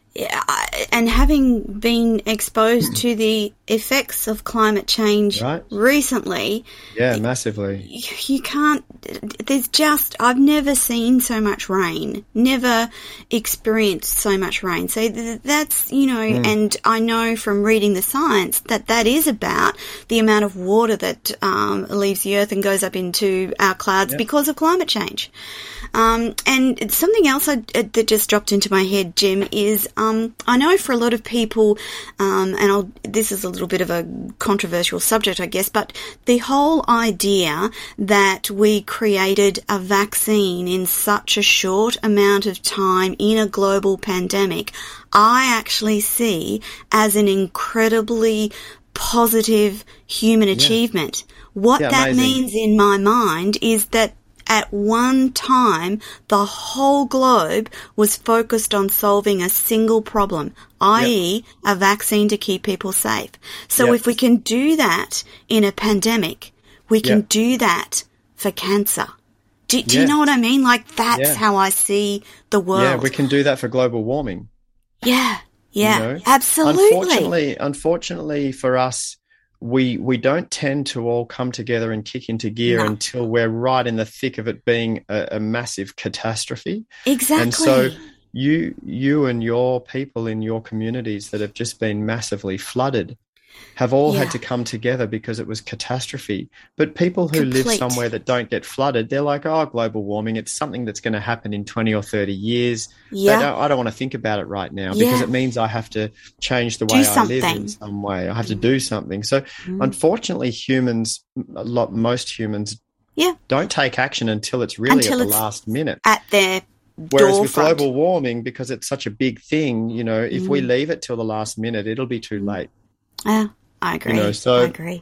Speaker 3: Yeah, and having been exposed to the effects of climate change
Speaker 4: right.
Speaker 3: recently,
Speaker 4: yeah, massively,
Speaker 3: you, you can't. There's just I've never seen so much rain, never experienced so much rain. So th- that's you know, mm. and I know from reading the science that that is about the amount of water that um, leaves the earth and goes up into our clouds yep. because of climate change. Um, and something else I, that just dropped into my head, Jim, is um, I know for a lot of people, um, and I'll, this is a little bit of a controversial subject, I guess, but the whole idea that we created a vaccine in such a short amount of time in a global pandemic, I actually see as an incredibly positive human achievement. Yeah. What yeah, that amazing. means in my mind is that at one time, the whole globe was focused on solving a single problem, that is yep. a vaccine to keep people safe. So yep. if we can do that in a pandemic, we can yep. do that for cancer. Do, do yeah. you know what I mean? Like, that's yeah. how I see the world.
Speaker 4: Yeah, we can do that for global warming.
Speaker 3: Yeah, yeah, you know? Absolutely.
Speaker 4: Unfortunately, unfortunately for us, we we don't tend to all come together and kick into gear no. until we're right in the thick of it being a, a massive catastrophe.
Speaker 3: Exactly.
Speaker 4: And so you you and your people in your communities that have just been massively flooded have all yeah. had to come together because it was catastrophe. But people who Complete. live somewhere that don't get flooded, they're like, oh, global warming, it's something that's going to happen in twenty or thirty years. Yeah. Don't, I don't want to think about it right now yeah. because it means I have to change the way I live in some way. I have to do something. So mm. unfortunately, humans, a lot, most humans
Speaker 3: yeah.
Speaker 4: don't take action until it's really until at the last minute.
Speaker 3: At their
Speaker 4: Whereas
Speaker 3: door
Speaker 4: with
Speaker 3: front.
Speaker 4: global warming, because it's such a big thing, you know, if mm. we leave it till the last minute, it'll be too late.
Speaker 3: Yeah, I agree.
Speaker 4: You know, so
Speaker 3: I agree.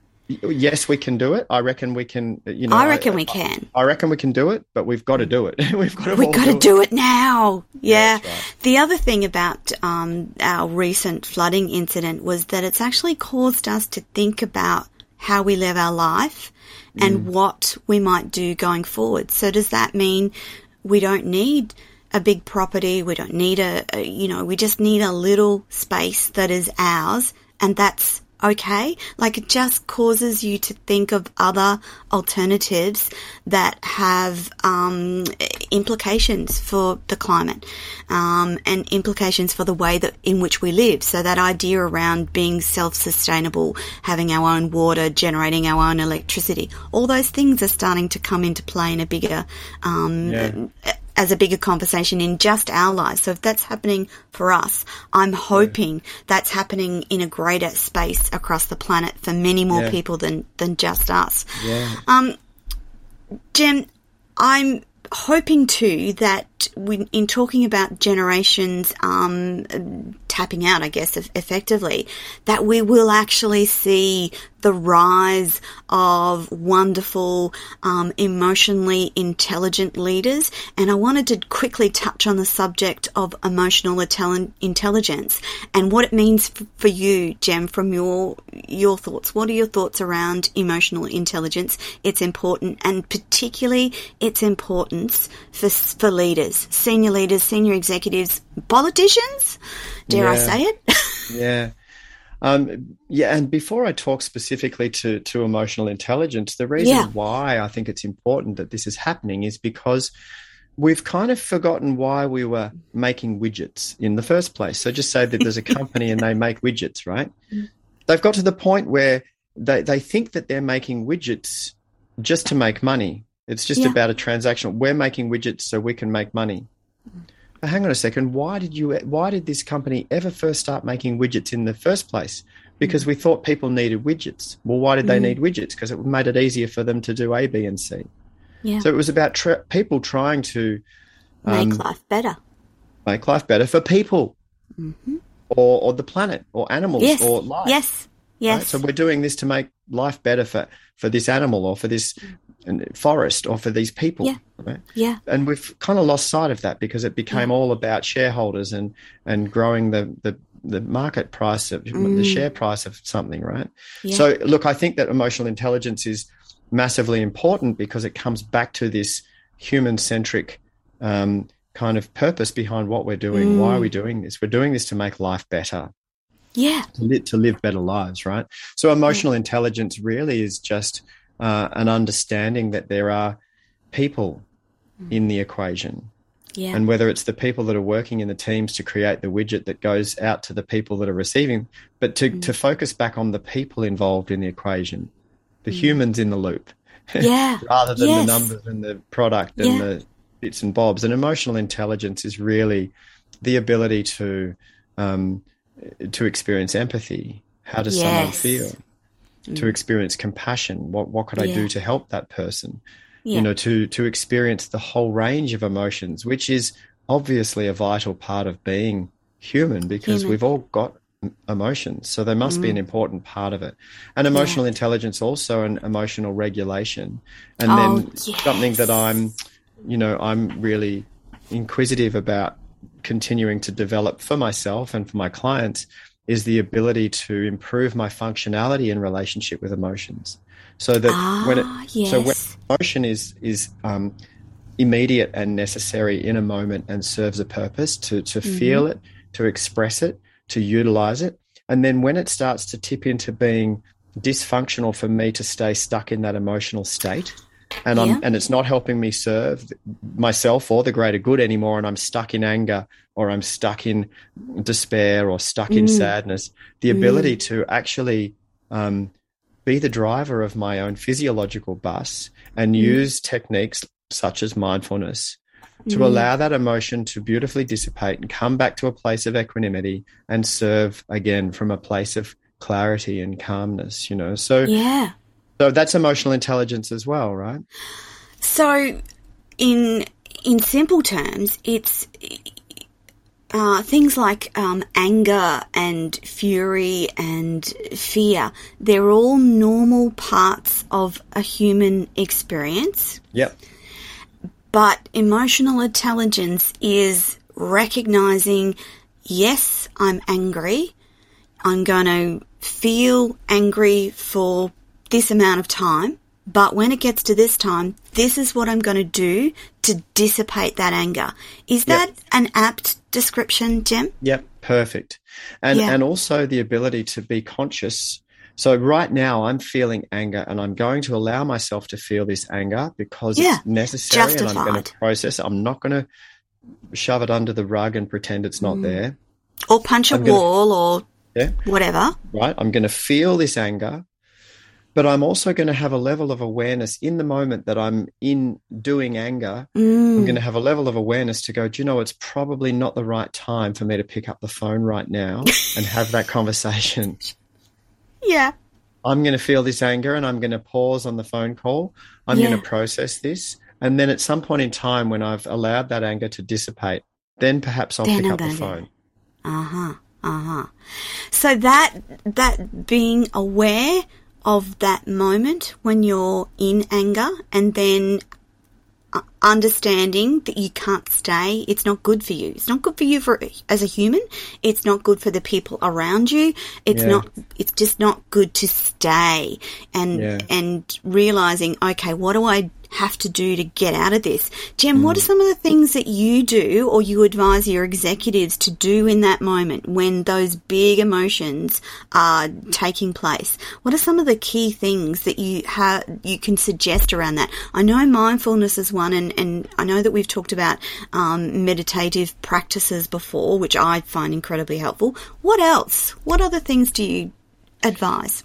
Speaker 4: Yes, we can do it. I reckon we can. You know,
Speaker 3: I reckon
Speaker 4: I,
Speaker 3: we can.
Speaker 4: I reckon we can do it, but we've got to do it. we've got to.
Speaker 3: We've got to do, do it. it now. Yeah.
Speaker 4: yeah right.
Speaker 3: The other thing about um, our recent flooding incident was that it's actually caused us to think about how we live our life and mm. what we might do going forward. So does that mean we don't need a big property? We don't need a, a you know, we just need a little space that is ours, and that's okay. Like, it just causes you to think of other alternatives that have um, implications for the climate um, and implications for the way that in which we live. So that idea around being self-sustainable, having our own water, generating our own electricity, all those things are starting to come into play in a bigger um, yeah. as a bigger conversation in just our lives. So if that's happening for us, I'm hoping yeah. that's happening in a greater space across the planet for many more yeah. people than, than just us.
Speaker 4: Yeah.
Speaker 3: Um, Jem, I'm hoping too that we, in talking about generations um, tapping out, I guess, effectively, that we will actually see the rise of wonderful, um, emotionally intelligent leaders. And I wanted to quickly touch on the subject of emotional intelligence and what it means for you, Jem, from your your thoughts. What are your thoughts around emotional intelligence, its important, and particularly its importance for for leaders, senior leaders, senior executives, politicians? Dare
Speaker 4: yeah.
Speaker 3: I say it?
Speaker 4: yeah. Um, yeah, and before I talk specifically to, to emotional intelligence, the reason yeah. why I think it's important that this is happening is because we've kind of forgotten why we were making widgets in the first place. So just say that there's a company and they make widgets, right? They've got to the point where they, they think that they're making widgets just to make money. It's just yeah. about a transaction. We're making widgets so we can make money. But hang on a second. Why did you? Why did this company ever first start making widgets in the first place? Because we thought people needed widgets. Well, why did they mm. need widgets? Because it made it easier for them to do A, B, and C.
Speaker 3: Yeah.
Speaker 4: So it was about tra- people trying to
Speaker 3: um, make life better.
Speaker 4: Make life better for people,
Speaker 3: mm-hmm.
Speaker 4: or or the planet, or animals,
Speaker 3: yes.
Speaker 4: or life.
Speaker 3: Yes. Yes.
Speaker 4: Right? So we're doing this to make life better for, for this animal, or for this forest, or for these people.
Speaker 3: Yeah.
Speaker 4: Right?
Speaker 3: Yeah.
Speaker 4: And we've kind of lost sight of that because it became yeah. all about shareholders and, and growing the, the, the market price of mm. the share price of something, right?
Speaker 3: Yeah.
Speaker 4: So look, I think that emotional intelligence is massively important because it comes back to this human-centric um, kind of purpose behind what we're doing.
Speaker 3: Mm.
Speaker 4: Why are we doing this? We're doing this to make life better.
Speaker 3: Yeah.
Speaker 4: To, li- to live better lives, right? So emotional yeah. intelligence really is just uh, an understanding that there are people mm. in the equation.
Speaker 3: Yeah.
Speaker 4: And whether it's the people that are working in the teams to create the widget that goes out to the people that are receiving, but to, mm. to focus back on the people involved in the equation, the mm. humans in the loop,
Speaker 3: yeah.
Speaker 4: rather than
Speaker 3: yes.
Speaker 4: the numbers and the product and
Speaker 3: yeah.
Speaker 4: the bits and bobs. And emotional intelligence is really the ability to um, to experience empathy. How does
Speaker 3: yes.
Speaker 4: someone feel? Mm. To experience compassion. What what could I
Speaker 3: yeah.
Speaker 4: do to help that person?
Speaker 3: Yeah.
Speaker 4: You know, to to experience the whole range of emotions, which is obviously a vital part of being human, because
Speaker 3: human.
Speaker 4: we've all got emotions, so they must mm. be an important part of it. And emotional
Speaker 3: yeah.
Speaker 4: intelligence also, and emotional regulation. And
Speaker 3: oh,
Speaker 4: then
Speaker 3: yes.
Speaker 4: something that I'm, you know, I'm really inquisitive about continuing to develop for myself and for my clients is the ability to improve my functionality in relationship with emotions. So that
Speaker 3: ah,
Speaker 4: when it,
Speaker 3: yes.
Speaker 4: so when emotion is is um, immediate and necessary in a moment and serves a purpose to to mm-hmm. feel it, to express it, to utilize it, and then when it starts to tip into being dysfunctional for me to stay stuck in that emotional state, and
Speaker 3: yeah.
Speaker 4: I'm and it's not helping me serve myself or the greater good anymore, and I'm stuck in anger or I'm stuck in despair or stuck mm. in sadness, the ability mm. to actually um, be the driver of my own physiological bus and mm. use techniques such as mindfulness to mm. allow that emotion to beautifully dissipate and come back to a place of equanimity and serve again from a place of clarity and calmness, you know. So
Speaker 3: yeah.
Speaker 4: So that's emotional intelligence as well, right?
Speaker 3: So in in simple terms, it's Uh, things like um, anger and fury and fear, they're all normal parts of a human experience.
Speaker 4: Yep.
Speaker 3: But emotional intelligence is recognizing, yes, I'm angry. I'm going to feel angry for this amount of time. But when it gets to this time, this is what I'm going to do to dissipate that anger. Is that yep. an apt description, Jem?
Speaker 4: Yep, perfect. And
Speaker 3: yeah.
Speaker 4: and also the ability to be conscious. So right now I'm feeling anger, and I'm going to allow myself to feel this anger because yeah. it's necessary.
Speaker 3: Justified.
Speaker 4: And I'm going to process it. I'm not going to shove it under the rug and pretend it's not mm. there.
Speaker 3: Or punch a
Speaker 4: I'm
Speaker 3: wall
Speaker 4: gonna,
Speaker 3: or
Speaker 4: yeah.
Speaker 3: whatever.
Speaker 4: Right. I'm going to feel this anger. But I'm also going to have a level of awareness in the moment that I'm in doing anger. Mm. I'm going to have a level of awareness to go, do you know, it's probably not the right time for me to pick up the phone right now and have that conversation.
Speaker 3: Yeah.
Speaker 4: I'm going to feel this anger and I'm going to pause on the phone call. I'm yeah. going to process this. And then at some point in time when I've allowed that anger to dissipate, then perhaps I'll
Speaker 3: then
Speaker 4: pick
Speaker 3: I'm
Speaker 4: up the
Speaker 3: to...
Speaker 4: phone.
Speaker 3: Uh-huh. Uh-huh. So that that being aware of that moment when you're in anger, and then understanding that you can't stay. It's not good for you. It's not good for you for as a human. It's not good for the people around you. It's
Speaker 4: yeah.
Speaker 3: not. It's just not good to stay. And
Speaker 4: yeah.
Speaker 3: and realizing, okay, what do I have to do to get out of this? Jem, mm. what are some of the things that you do or you advise your executives to do in that moment when those big emotions are taking place? What are some of the key things that you have you can suggest around that? I know mindfulness is one, and, and I know that we've talked about um, meditative practices before, which I find incredibly helpful. What else? What other things do you advise?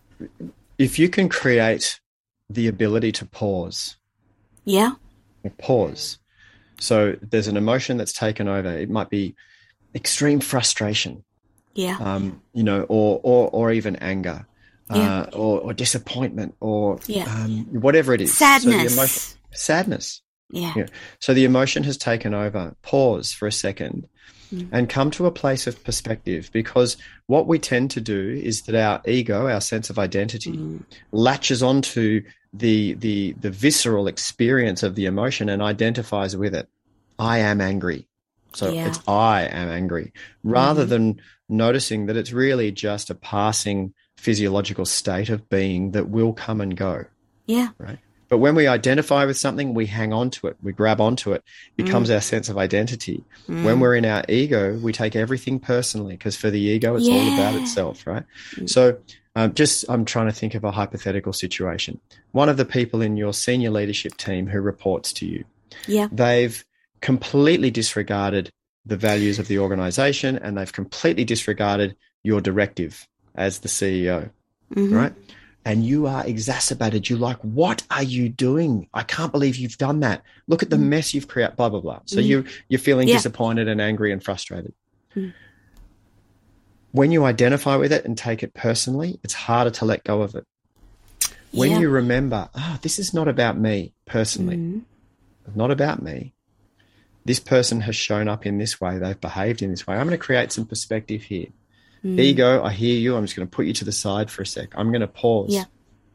Speaker 4: If you can create the ability to pause.
Speaker 3: Yeah.
Speaker 4: Pause. So there's an emotion that's taken over. It might be extreme frustration.
Speaker 3: Yeah.
Speaker 4: Um, you know, or or or even anger.
Speaker 3: Yeah.
Speaker 4: Uh, or, or disappointment, or
Speaker 3: yeah.
Speaker 4: um, whatever it is.
Speaker 3: Sadness.
Speaker 4: So the emotion, sadness.
Speaker 3: Yeah.
Speaker 4: yeah. So the emotion has taken over. Pause for a second. Mm. And come to a place of perspective, because what we tend to do is that our ego, our sense of identity, mm. latches onto the the the visceral experience of the emotion and identifies with it. I am angry. So
Speaker 3: yeah.
Speaker 4: it's I am angry, rather
Speaker 3: mm.
Speaker 4: than noticing that it's really just a passing physiological state of being that will come and go.
Speaker 3: Yeah.
Speaker 4: Right. But when we identify with something, we hang on to it, we grab onto it, it becomes mm. our sense of identity. Mm. When we're in our ego, we take everything personally, because for the ego, it's yeah. all about itself, right? Mm. So um, just, I'm trying to think of a hypothetical situation. One of the people in your senior leadership team who reports to you,
Speaker 3: yeah.
Speaker 4: they've completely disregarded the values of the organization, and they've completely disregarded your directive as the C E O, mm-hmm. right? And you are exacerbated. You're like, what are you doing? I can't believe you've done that. Look at the mm. mess you've created, blah, blah, blah. So mm. you, you're feeling yeah. disappointed and angry and frustrated. Mm. When you identify with it and take it personally, it's harder to let go of it. When yeah. you remember, oh, this is not about me personally. Mm. It's not about me. This person has shown up in this way. They've behaved in this way. I'm going to create some perspective here. Mm. Ego, I hear you. I'm just going to put you to the side for a sec. I'm going to pause.
Speaker 3: Yeah.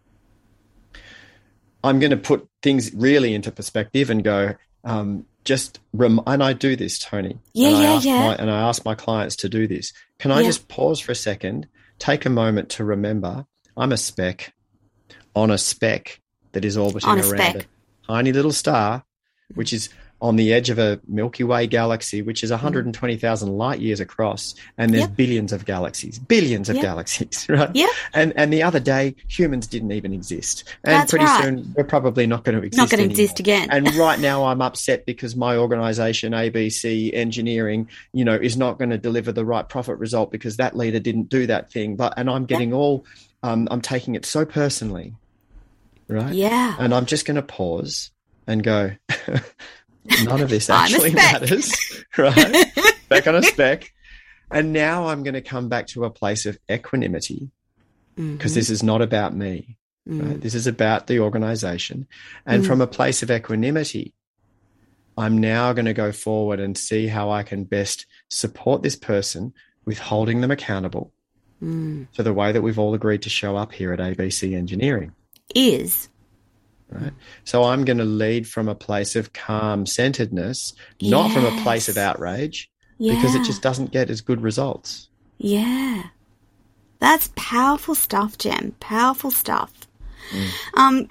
Speaker 4: I'm going to put things really into perspective and go, um, just, rem- and I do this, Tony.
Speaker 3: Yeah,
Speaker 4: and I
Speaker 3: yeah,
Speaker 4: ask
Speaker 3: yeah.
Speaker 4: My, and I ask my clients to do this. Can I
Speaker 3: yeah.
Speaker 4: just pause for a second, take a moment to remember I'm a speck on a speck that is orbiting
Speaker 3: on a
Speaker 4: around
Speaker 3: speck.
Speaker 4: a tiny little star, which is on the edge of a Milky Way galaxy, which is one hundred twenty thousand light years across, and there's
Speaker 3: yep.
Speaker 4: billions of galaxies, billions of
Speaker 3: yep.
Speaker 4: galaxies, right?
Speaker 3: Yeah.
Speaker 4: And and the other day, humans didn't even exist, and
Speaker 3: That's
Speaker 4: pretty
Speaker 3: right.
Speaker 4: soon we're probably not going to exist.
Speaker 3: Not going to
Speaker 4: anymore.
Speaker 3: exist again.
Speaker 4: And right now, I'm upset because my organisation, A B C Engineering, you know, is not going to deliver the right profit result because that leader didn't do that thing. But and I'm getting yep. all, um, I'm taking it so personally, right?
Speaker 3: Yeah.
Speaker 4: And I'm just going to pause and go. None of this actually matters, right? Speck on a speck. And now I'm going to come back to a place of equanimity, because mm-hmm. this is not about me. Mm. Right? This is about the organization. And mm. from a place of equanimity, I'm now going to go forward and see how I can best support this person with holding them accountable mm. to the way that we've all agreed to show up here at A B C Engineering.
Speaker 3: Is.
Speaker 4: Right. So I'm going to lead from a place of calm centeredness, yes. not from a place of outrage, yeah. because it just doesn't get as good results.
Speaker 3: Yeah. That's powerful stuff, Jem. Powerful stuff. Mm. Um,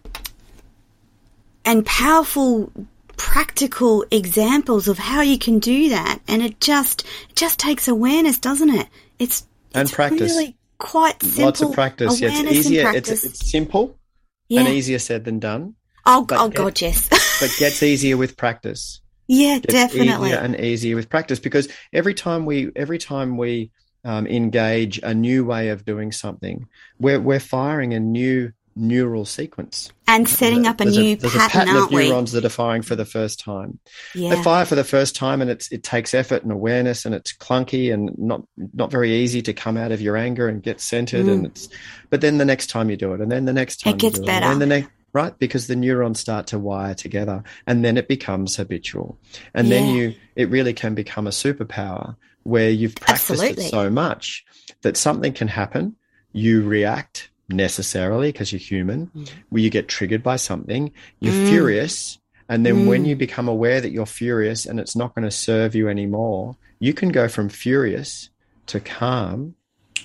Speaker 3: and powerful, practical examples of how you can do that. And it just it just takes awareness, doesn't it? It's,
Speaker 4: and
Speaker 3: it's
Speaker 4: practice.
Speaker 3: really quite simple.
Speaker 4: Lots of practice. Yeah, it's easier. It's, it's simple.
Speaker 3: Yeah.
Speaker 4: And easier said than done.
Speaker 3: Oh, oh get, God, yes.
Speaker 4: But gets easier with practice.
Speaker 3: Yeah,
Speaker 4: gets
Speaker 3: definitely.
Speaker 4: Easier and easier with practice, because every time we every time we um, engage a new way of doing something, we're we're firing a new neural sequence
Speaker 3: and setting up a
Speaker 4: there's
Speaker 3: new
Speaker 4: a, there's
Speaker 3: pattern,
Speaker 4: a pattern
Speaker 3: aren't
Speaker 4: of
Speaker 3: we?
Speaker 4: neurons that are firing for the first time.
Speaker 3: Yeah.
Speaker 4: They fire for the first time, and it's it takes effort and awareness, and it's clunky and not not very easy to come out of your anger and get centered. Mm. And it's but then the next time you do it, and then the next time
Speaker 3: it gets
Speaker 4: you do
Speaker 3: better.
Speaker 4: it, and then the next. Right, because the neurons start to wire together, and then it becomes habitual, and
Speaker 3: yeah.
Speaker 4: then you it really can become a superpower where you've practiced
Speaker 3: Absolutely.
Speaker 4: it so much that something can happen. You react necessarily because you're human, mm. where you get triggered by something, you're mm. furious, and then mm. when you become aware that you're furious and it's not going to serve you anymore, you can go from furious to calm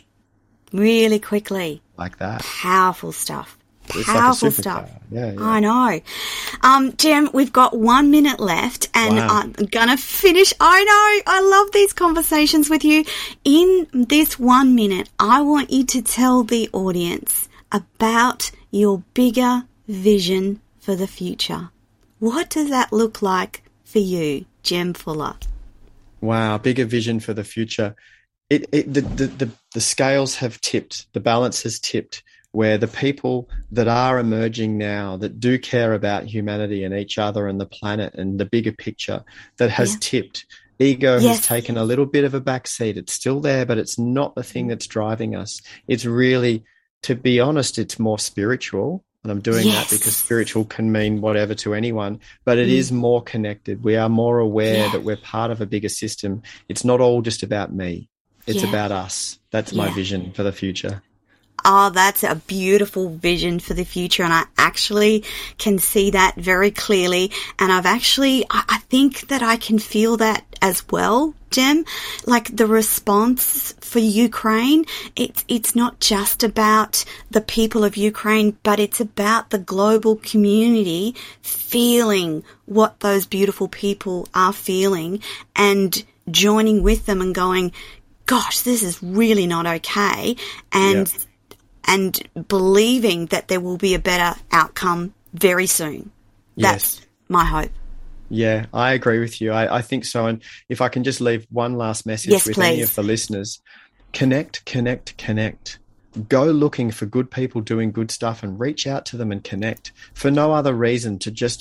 Speaker 3: really quickly,
Speaker 4: like that.
Speaker 3: Powerful stuff.
Speaker 4: It's
Speaker 3: Powerful
Speaker 4: like
Speaker 3: stuff.
Speaker 4: Yeah, yeah.
Speaker 3: I know. Um, Jem, we've got one minute left, and
Speaker 4: wow.
Speaker 3: I'm going to finish. I know. I love these conversations with you. In this one minute, I want you to tell the audience about your bigger vision for the future. What does that look like for you, Jem Fuller?
Speaker 4: Wow, bigger vision for the future. It, it the, the, the, the scales have tipped. The balance has tipped, where the people that are emerging now that do care about humanity and each other and the planet and the bigger picture, that has yeah. tipped. Ego
Speaker 3: yes.
Speaker 4: has taken a little bit of a backseat. It's still there, but it's not the thing that's driving us. It's really, to be honest, it's more spiritual. And I'm doing
Speaker 3: yes.
Speaker 4: that because spiritual can mean whatever to anyone, but it mm. is more connected. We are more aware
Speaker 3: yeah.
Speaker 4: that we're part of a bigger system. It's not all just about me. It's
Speaker 3: yeah.
Speaker 4: about us. That's my
Speaker 3: yeah.
Speaker 4: vision for the future.
Speaker 3: Oh, that's a beautiful vision for the future, and I actually can see that very clearly. And I've actually, I think that I can feel that as well, Jem, like the response for Ukraine, it's, it's not just about the people of Ukraine, but it's about the global community feeling what those beautiful people are feeling and joining with them and going, gosh, this is really not okay. And, yeah. and believing that there will be a better outcome very soon. That's yes. my hope.
Speaker 4: Yeah, I agree with you. I, I think so. And if I can just leave one last message
Speaker 3: yes,
Speaker 4: with
Speaker 3: please.
Speaker 4: any of the listeners, connect, connect, connect. Go looking for good people doing good stuff and reach out to them and connect for no other reason, to just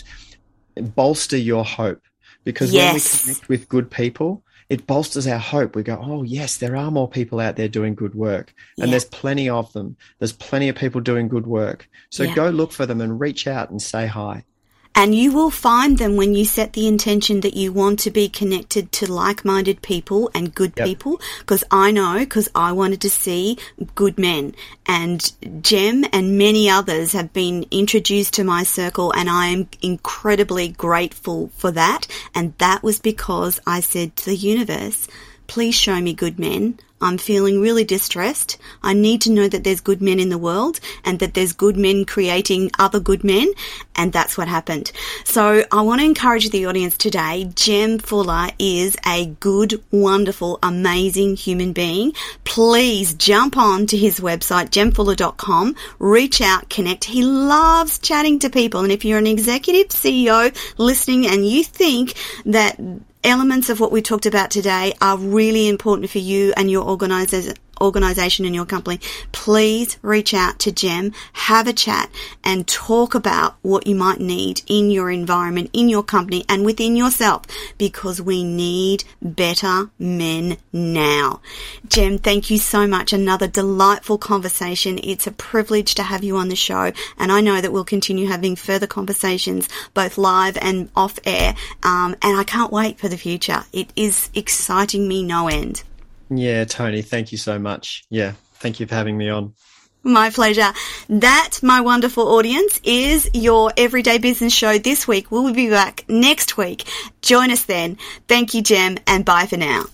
Speaker 4: bolster your hope. Because
Speaker 3: yes.
Speaker 4: when we connect with good people, it bolsters our hope. We go, oh, yes, there are more people out there doing good work. And yeah. there's plenty of them. There's plenty of people doing good work. So yeah. go look for them and reach out and say hi.
Speaker 3: And you will find them when you set the intention that you want to be connected to like-minded people and good yep. people. Because I know, because I wanted to see good men. And Jem and many others have been introduced to my circle, and I am incredibly grateful for that. And that was because I said to the universe, please show me good men. I'm feeling really distressed. I need to know that there's good men in the world and that there's good men creating other good men. And that's what happened. So I want to encourage the audience today. Jem Fuller is a good, wonderful, amazing human being. Please jump on to his website, jem fuller dot com. Reach out, connect. He loves chatting to people. And if you're an executive C E O listening and you think that elements of what we talked about today are really important for you and your organization organization and your company, please reach out to Jem, have a chat and talk about what you might need in your environment, in your company and within yourself, because we need better men now. Jem, thank you so much. Another delightful conversation. It's a privilege to have you on the show, and I know that we'll continue having further conversations both live and off air, um, and I can't wait for the future. It is exciting me no end.
Speaker 4: Yeah, Tony, thank you so much. Yeah, thank you for having me on.
Speaker 3: My pleasure. That, my wonderful audience, is your Everyday Business Show this week. We'll be back next week. Join us then. Thank you, Jem, and bye for now.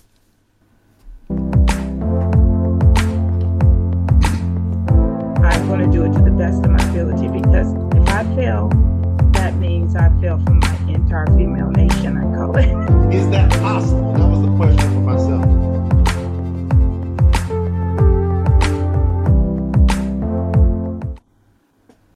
Speaker 1: I'm going to do it to the best of my ability, because if I fail, that means I fail for my entire female nation, I call it.
Speaker 2: Is that possible?